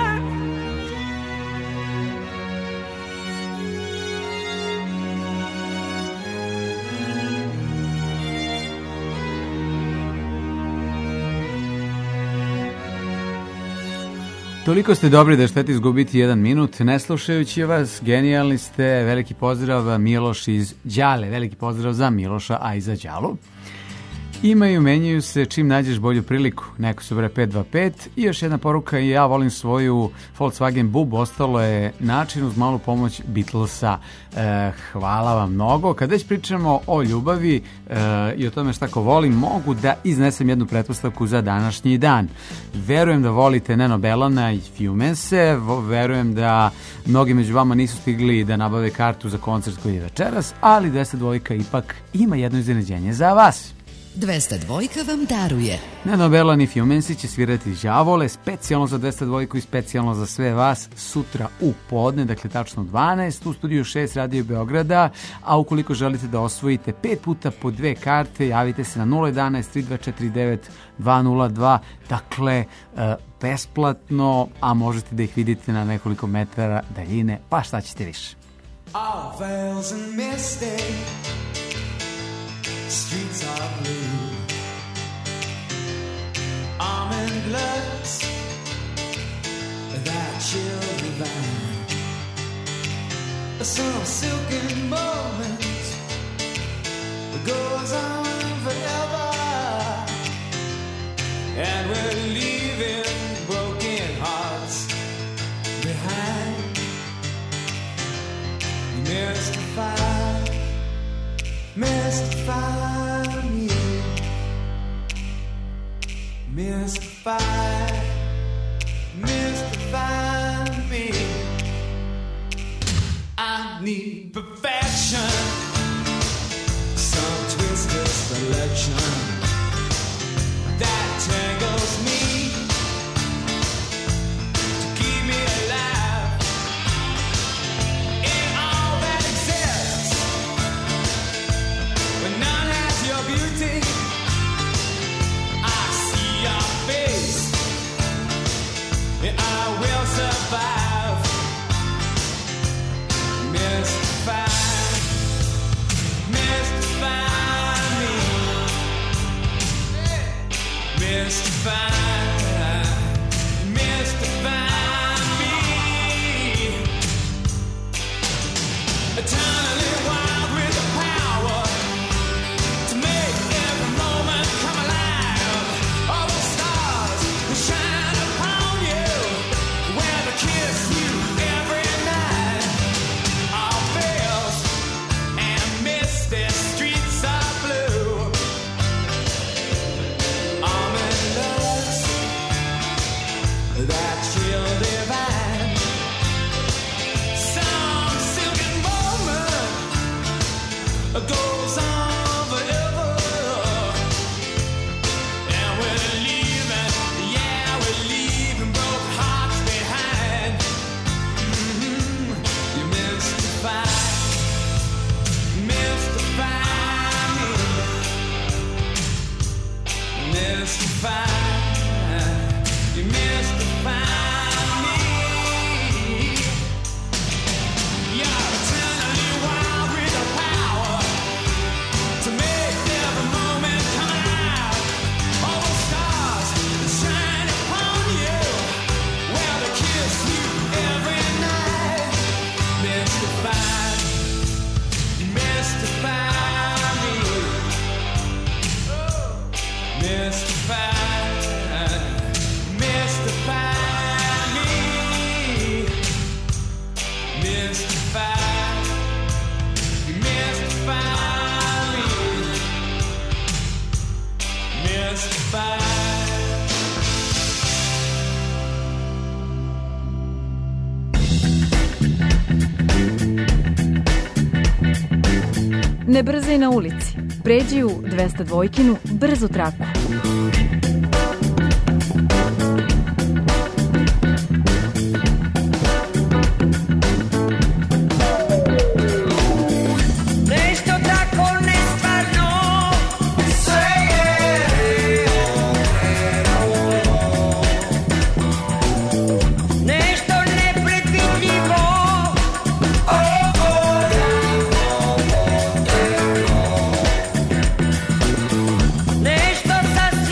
Toliko ste dobri da šteti izgubiti jedan minut. Ne slušajući vas, genijalni ste. Veliki pozdrav Miloš iz Đale. Veliki pozdrav za Miloša, a i za Đalu. Imaju, menjaju se čim nađeš bolju priliku. Neko su bre pet dva pet. I još jedna poruka, i ja volim svoju Volkswagen Bub. Ostalo je način uz malu pomoć Beatlesa. E, hvala vam mnogo. Kad već pričamo o ljubavi e, i o tome šta ko volim, mogu da iznesem jednu pretpostavku za današnji dan. Verujem da volite Neno Belana i Fumense. Verujem da mnogi među vama nisu stigli da nabave kartu za koncert koji je večeras, ali dvesta dvojka ipak ima jedno iznenađenje za vas. dvesta dvojka vam daruje. Neno Belan i Fumensi će svirati Đavole, specijalno za dvesta dvojku i specijalno za sve vas sutra u podne, dakle tačno dvanaest u studiju šest Radio Beograda, a ukoliko želite da osvojite pet puta po dve karte, javite se na nula jedanaest tri dva četiri devet dva nula dva, dakle besplatno, a možete da ih vidite na nekoliko metara daljine, pa šta ćete više. All veils and misty silken moment that goes on forever, and we're leaving broken hearts behind. Mystify, mystify me, mystify, mystify me. I need perfection, some twisted selection that tangles me to keep me alive in all that exists. When none has your beauty, I see your face, and I will survive. Mystify, mystify me, mystify, mystify me. Eternally wild with the power to make every moment come alive. All the stars will shine upon you, where to kiss you every night. All veils and misty streets are blue. Arm in loves that chill divine. Some silken moment goes on forever, and we're leaving, yeah, we're leaving broken hearts behind. Mhm. You mystify, mystify me, mystify, you mystify me. You're eternally wild with the power to make every moment come alive. All the stars that shine upon you, where to kiss you every night. Mystify, mystify me, mystify, mystify me, mystify, mystify me, mystify. Ne brzaj na ulici. Pređi u dvesta dvojkinu brzu traku. Nešto tako nestvarno, sve je nešto nepredvidljivo. Oh, oh, nešto sasvim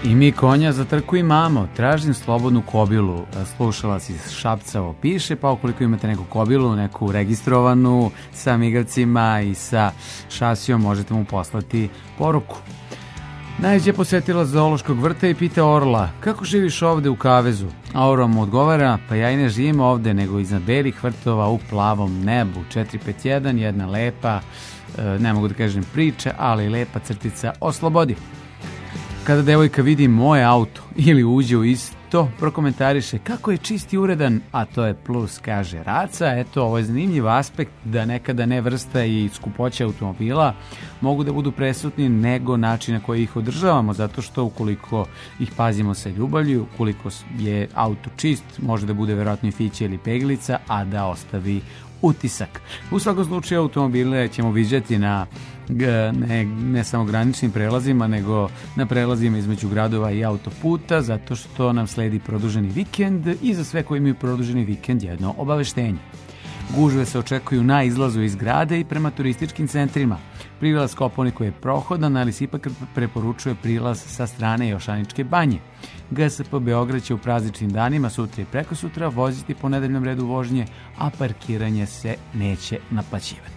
I mi konja za trku imamo. Tražim slobodnu kobilu. Slušalac iz Šapca ovo piše, pa ukoliko imate neku kobilu, neku registrovanu sa migavcima i sa šasijom, možete mu poslati poruku. Najđe posetila zoološkog vrta i pita orla, kako živiš ovde u kavezu? A orla mu odgovara, pa ja i ne živim ovde, nego iznad belih vrtova u plavom nebu. četiri pet jedan, jedna lepa, ne mogu da kažem priča, ali lepa crtica o slobodi. Kada devojka vidi moje auto ili uđe u isto, prokomentariše kako je čist i uredan, a to je plus, kaže Raca. Eto, ovo je zanimljiv aspekt da nekada ne vrsta i skupoća automobila mogu da budu presutni nego način na koji ih održavamo, zato što ukoliko ih pazimo sa ljubavlju, ukoliko je auto čist, može da bude verovatno i fića ili peglica, a da ostavi utisak. U svakom slučaju automobile ćemo viđati na ne, ne samo graničnim prelazima, nego na prelazima između gradova i autoputa, zato što nam sledi produženi vikend i za sve koji imaju produženi vikend jedno obaveštenje. Gužve se očekuju na izlazu iz grade i prema turističkim centrima. Prilaz Kopaoniku je prohodan, ali se ipak preporučuje prilaz sa strane Jošaničke banje. G S P Beograd će u prazničnim danima, sutra i preko sutra, voziti po nedeljnom redu vožnje, a parkiranje se neće naplaćivati.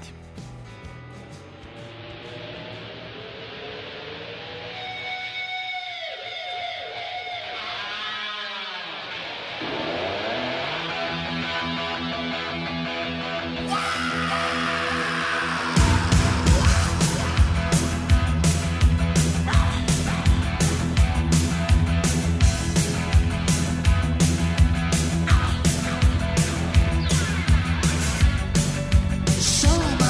So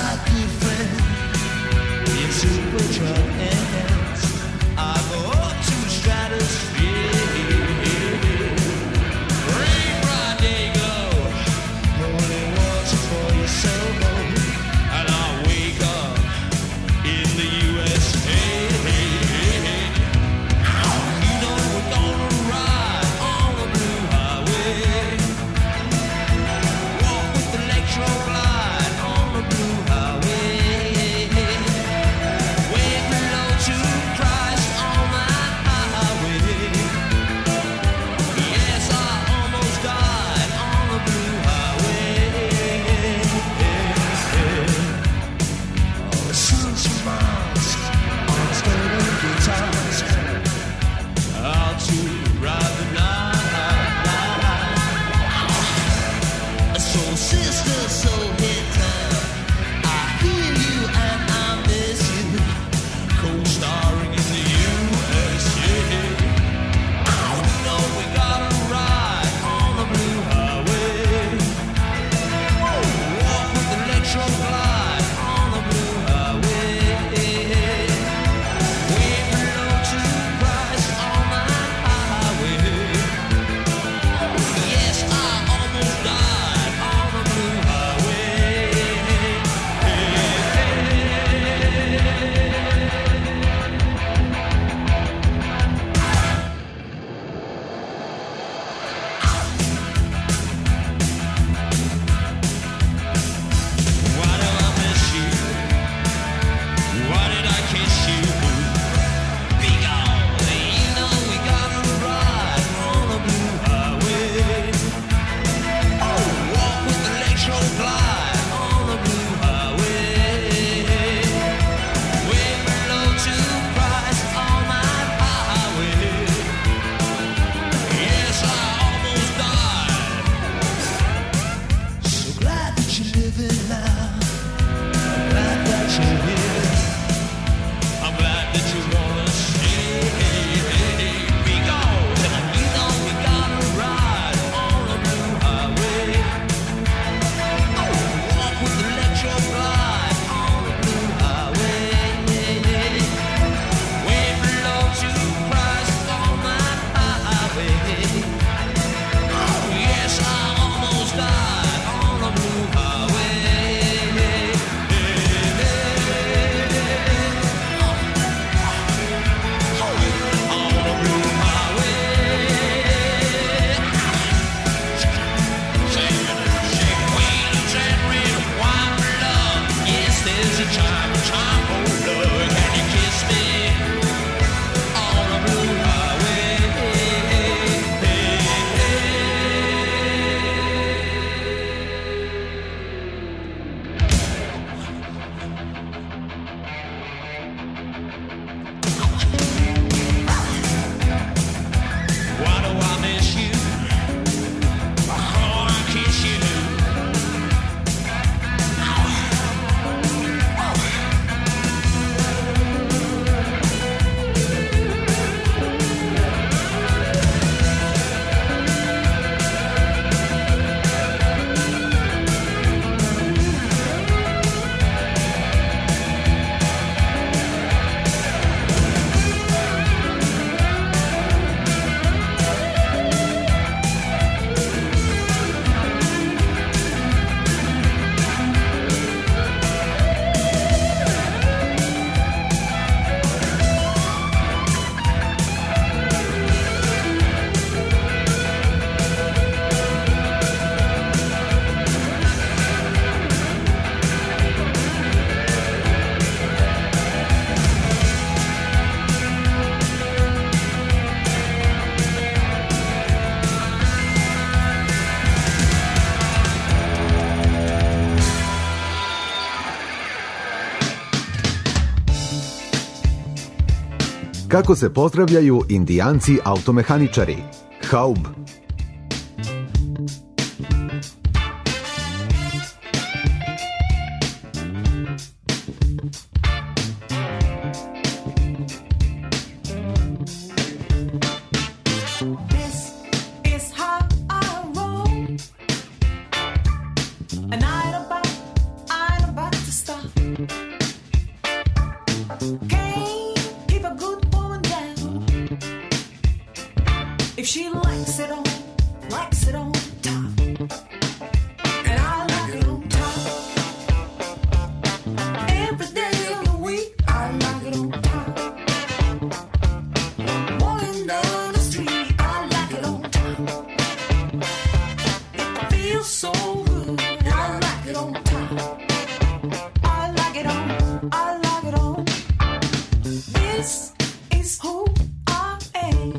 Kako se pozdravljaju Indijanci automehaničari? Haub. If she likes it on, likes it on top, and I like it on top. Every day of the week, I like it on top. Walking down the street, I like it on top. It feels so good, I like it on top. I like it on, I like it on. This is who I am.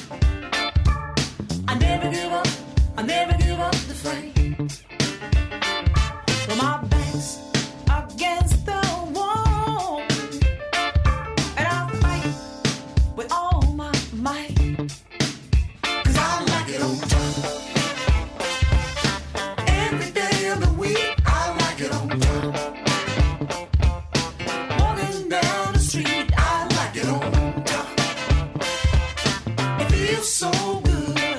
I never give up, I never give up the fight. Well, my back's against the wall, and I fight with all my might, 'cause I like it on top. Every day of the week, I like it on top. Walking down the street, I like it on top. It feels so good.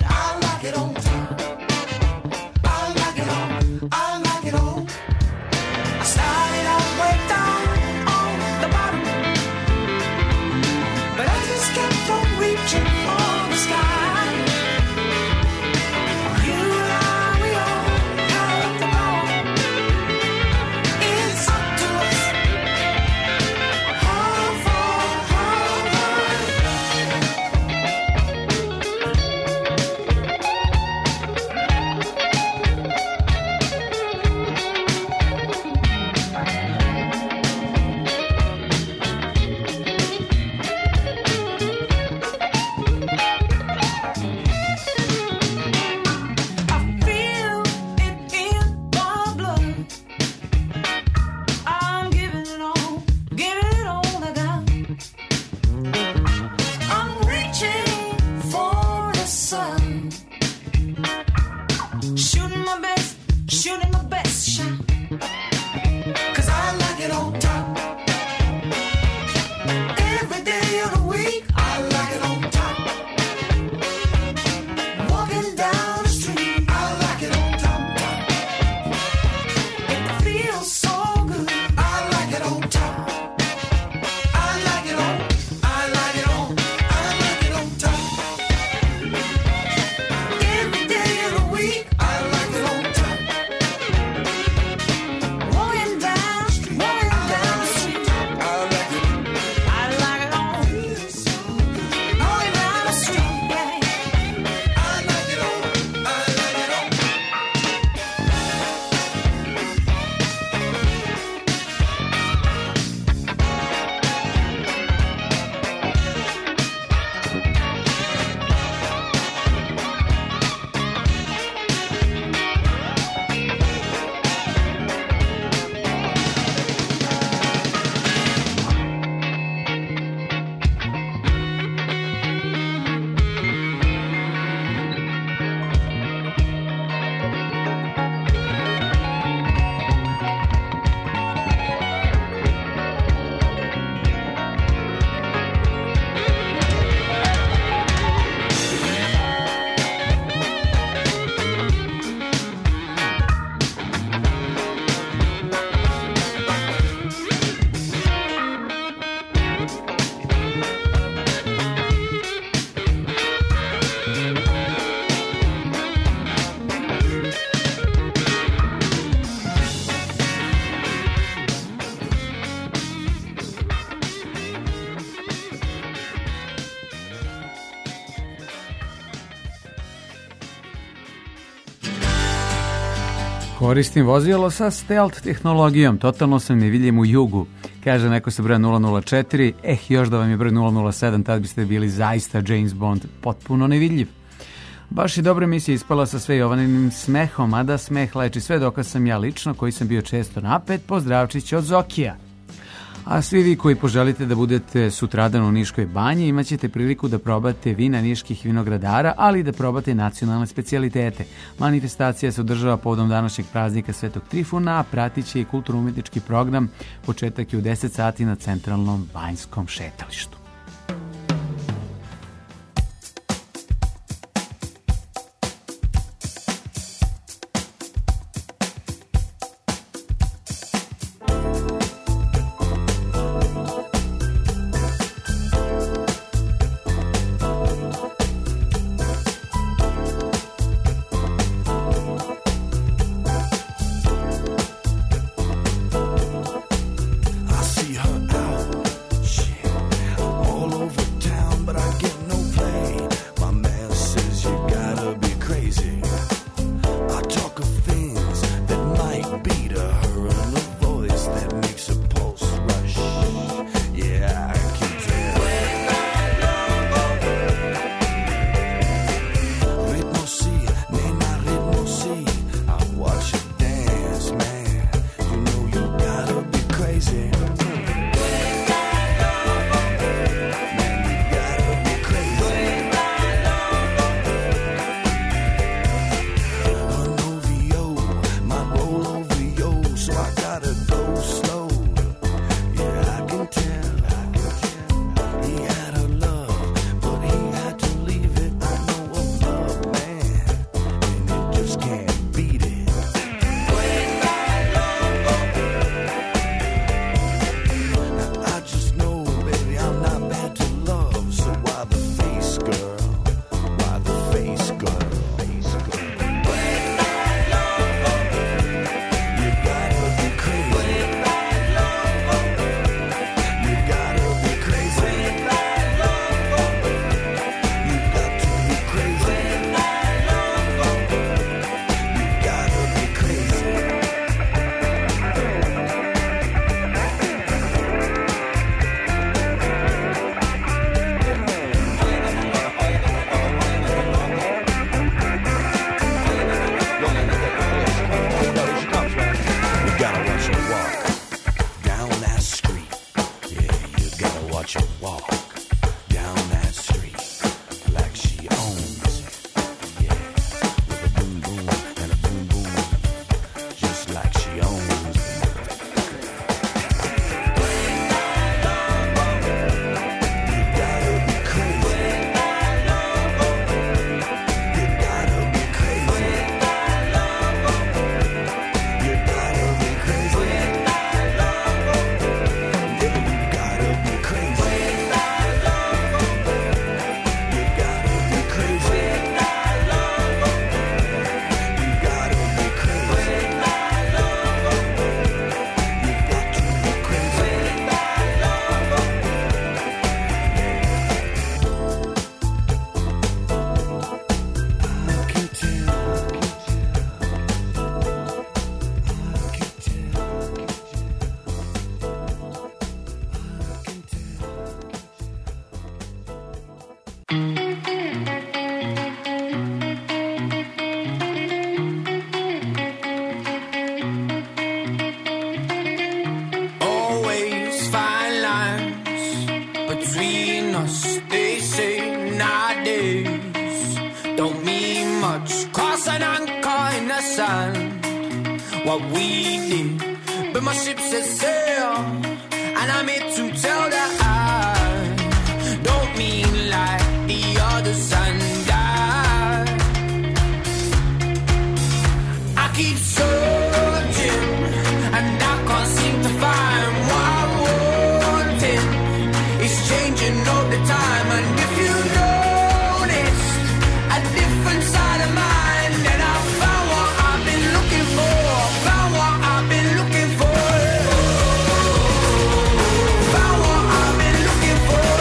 Koristim vozilo sa stealth tehnologijom, totalno sam nevidljiv u jugu. Kaže neko sa broja nula nula četiri, eh, još da vam je broj nula nula sedam, tad biste bili zaista James Bond, potpuno nevidljiv. Baš i dobra emisija ispala sa sve Jovaninim smehom, a da smeh leči sve, dokaz sam ja lično, koji sam bio često napet, pozdravčić od Zokija. A svi vi koji poželite da budete sutradan u Niškoj banji imat ćete priliku da probate vina niških vinogradara, ali i da probate nacionalne specijalitete. Manifestacija se održava povodom današnjeg praznika Svetog Trifuna, a pratit će i kulturno-umetnički program. Početak je u deset sati na centralnom banjskom šetalištu. What we did, but my ship set sail, and I'm here to tell that I don't mean like the others and I. I keep searching, and I can't seem to find what I wanted. It's changing all the time, and if you noticed a different side of mine, then I found what I've been looking for. Found what I've been looking for. Found what I've been looking for.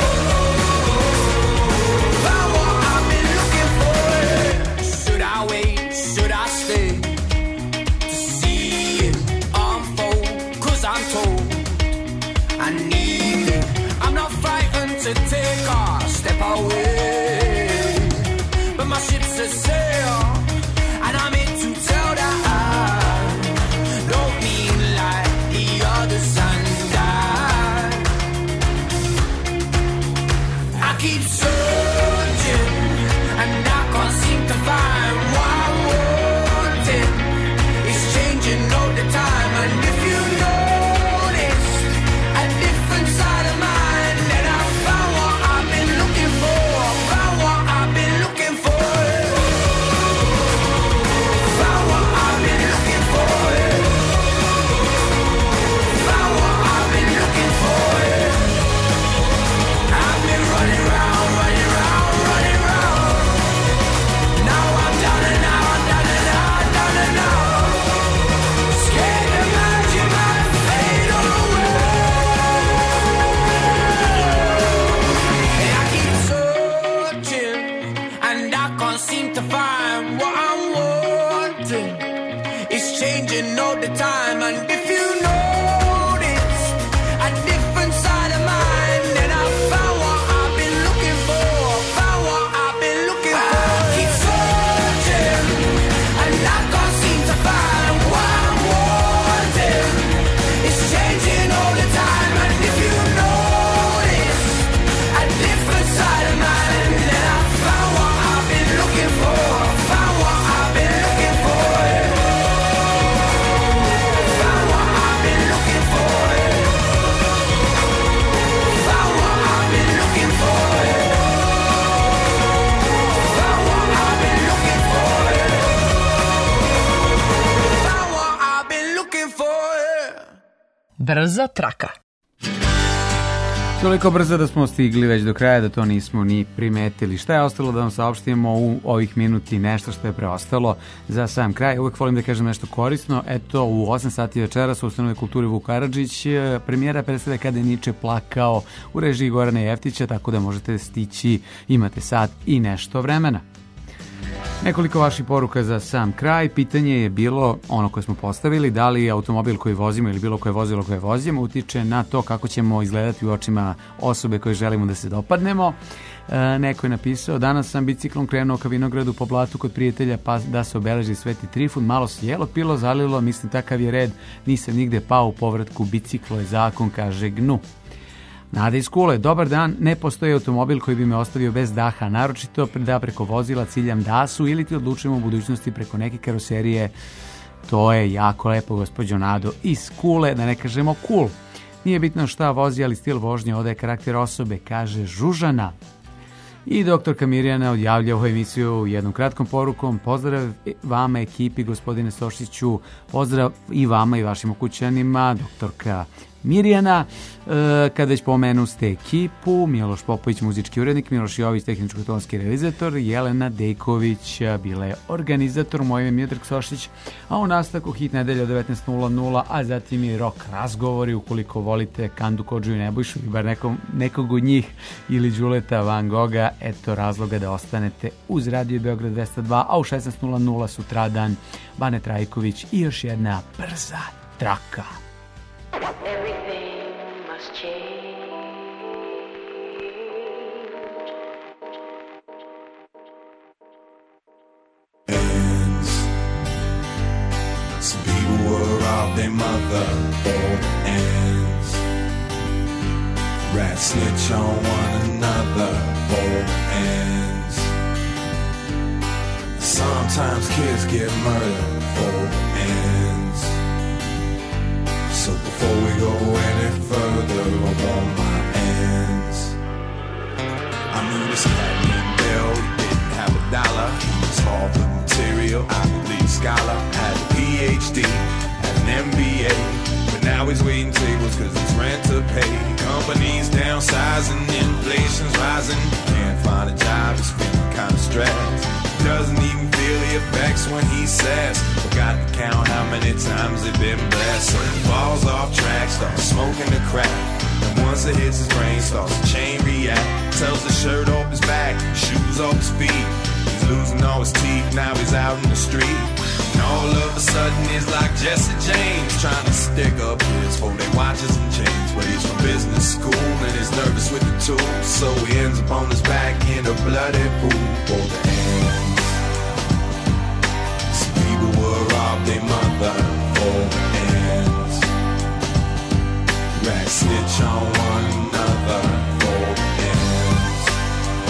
Found what I've been looking for. Should I wait? Should I stay to see it unfold? 'Cause I'm told I need it. I'm not frightened to take a step away, but my ship's a sail, and I'm here to tell that I don't mean like the others and I. keep searching, and I can't seem to find what I wanted. It's changing all the time, and if you notice a different side of mine, then I found what I've been looking for. Found what I've been looking for. Found what I've been looking for. Found what I've been looking for. I've been running round, running round, running round. Now I'm down and now I'm down and now I'm down and now. Scared to imagine my fate away. I keep searching and I can't seem to find what I'm wanting. It's changing all the time, and if you notice a different side of mine, then I found what I've been looking for. Found what I've been looking for. I keep searching and I can't seem to find what I'm wanting. It's changing all the time, and if you notice a different side of mine, then I found what I've been looking for. Found what I've been looking for. Found what I've been looking for. Found what I've been looking for. Found what I've been looking for. Found what I've been looking for. Brza traka. Toliko brzo da smo stigli već do kraja, da to nismo ni primetili. Šta je ostalo da vam saopštimo u ovih minuti, nešto što je preostalo za sam kraj? Uvek volim da kažem nešto korisno. Eto, u osam sati večeras u Ustanovi kulture Vuk Karadžić premijera predstave Kada je Niče plakao u režiji Gorana Jeftića, tako da možete stići, imate sat i nešto vremena. Nekoliko vaših poruka za sam kraj. Pitanje je bilo ono koje smo postavili, da li automobil koji vozimo ili bilo koje vozilo koje vozimo utiče na to kako ćemo izgledati u očima osobe koje želimo da se dopadnemo. E, neko je napisao, danas sam biciklom krenuo ka vinogradu po blatu kod prijatelja pa da se obeleži Sveti Trifun, malo se jelo pilo, zalilo, mislim takav je red, nisam nigde pao u povratku, biciklo je zakon, kaže Gnu. Nada iz Kule, dobar dan, ne postoji automobil koji bi me ostavio bez daha, naročito da preko vozila ciljam Dasu ili ti odlučujemo u budućnosti preko neke karoserije. To je jako lepo, gospođo Nado iz Kule, da ne kažemo cool. Nije bitno šta vozi, ali stil vožnje odaje karakter osobe, kaže Žužana. I doktorka Mirjana odjavlja ovu emisiju jednom kratkom porukom. Pozdrav vama ekipi, gospodine Stošiću, pozdrav i vama i vašim ukućanima, doktorka Mirjana. E, kada već pomenu ste ekipu, Miloš Popović, muzički urednik, Miloš Jović, tehničko-tonski realizator, Jelena Dejković bila je organizator, moj ime je Miodrag Sošić, a u nastavku hit nedelja od devetnaest nula nula, a zatim i rock razgovori, ukoliko volite Kandu Kodžu i Nebojšu, i bar nekom, nekog od njih, ili Đuleta Van Goga, eto razloga da ostanete uz Radio Beograd dvesta dva, a u šesnaest nula nula sutradan Bane Trajković i još jedna brza traka. Everything must change. Ends. Some people were robbed their mother. Old ends. Rats snitch on one another. Old ends. Sometimes kids get murdered. Old ends. So before we go any further, I want my ends. I knew this cat named Bill, he didn't have a dollar. He was all the material, Ivy League scholar. Had a P H D, had an M B A. But now he's waiting tables cause it's rent to pay. Companies downsizing, inflation's rising. Can't find a job, he's feeling kinda stressed. Doesn't even feel the effects when he says, forgot to count how many times they've been blessed. So he falls off track, starts smoking the crack. And once it hits his brain, starts to chain react. Tells the shirt off his back, shoes off his feet. He's losing all his teeth, now he's out in the street. And all of a sudden he's like Jesse James, trying to stick up his for their watches and chains. But he's from business school and he's nervous with the tools. So he ends up on his back in a bloody pool for the ends. Some people were robbed their mother for ends. Rats snitch on one another for ends.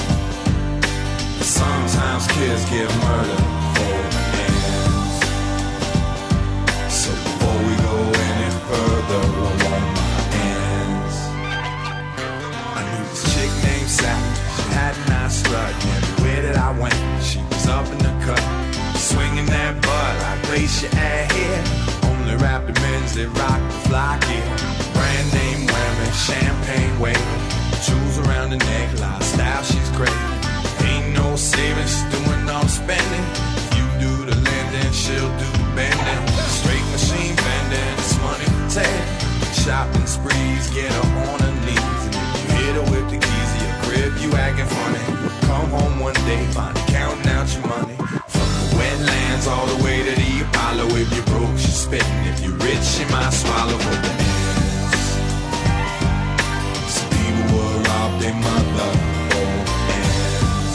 Sometimes kids get murdered for ends. So before we go any further, I want my ends. I knew this chick named Sally. She had a nice strut. Everywhere that I went, she was up in the cut, swinging that butt like glacier at here. Only rap the men's that rock the fly gear. Brand name wearing, champagne waving, jewels around the neck, lifestyle she's great. Ain't no saving, she's doing all the spending. If you do the lending, she'll do the bending. Straight machine bending, it's money for take. Shopping sprees, get her on her knees. And if you hit her with the keys to your crib, you acting funny. Come home one day, find her counting out your money. From the wetlands all the way to the Apollo. If you're broke, she's spitting. If you're rich, she might swallow for the ends. Some people will rob their mother for ends.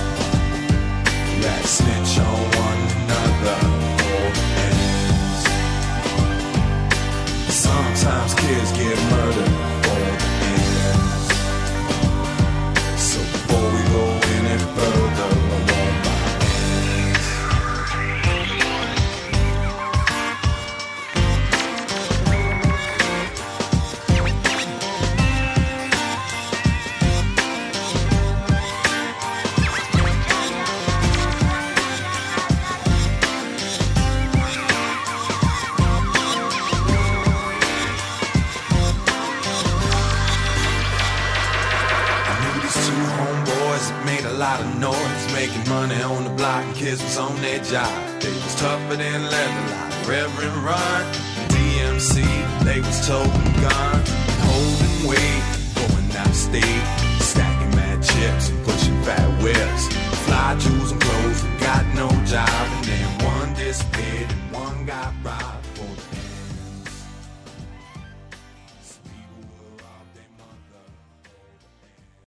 Rats snitch on one another for ends. Sometimes kids get murdered for ends. So before we go any further, I want my ends. Making money on the block and kids was on their job. They was tougher than leather like Reverend Run. D M C, they was toting guns, holding weight, going out of state, stacking mad chips and pushing fat whips. Fly jewels and clothes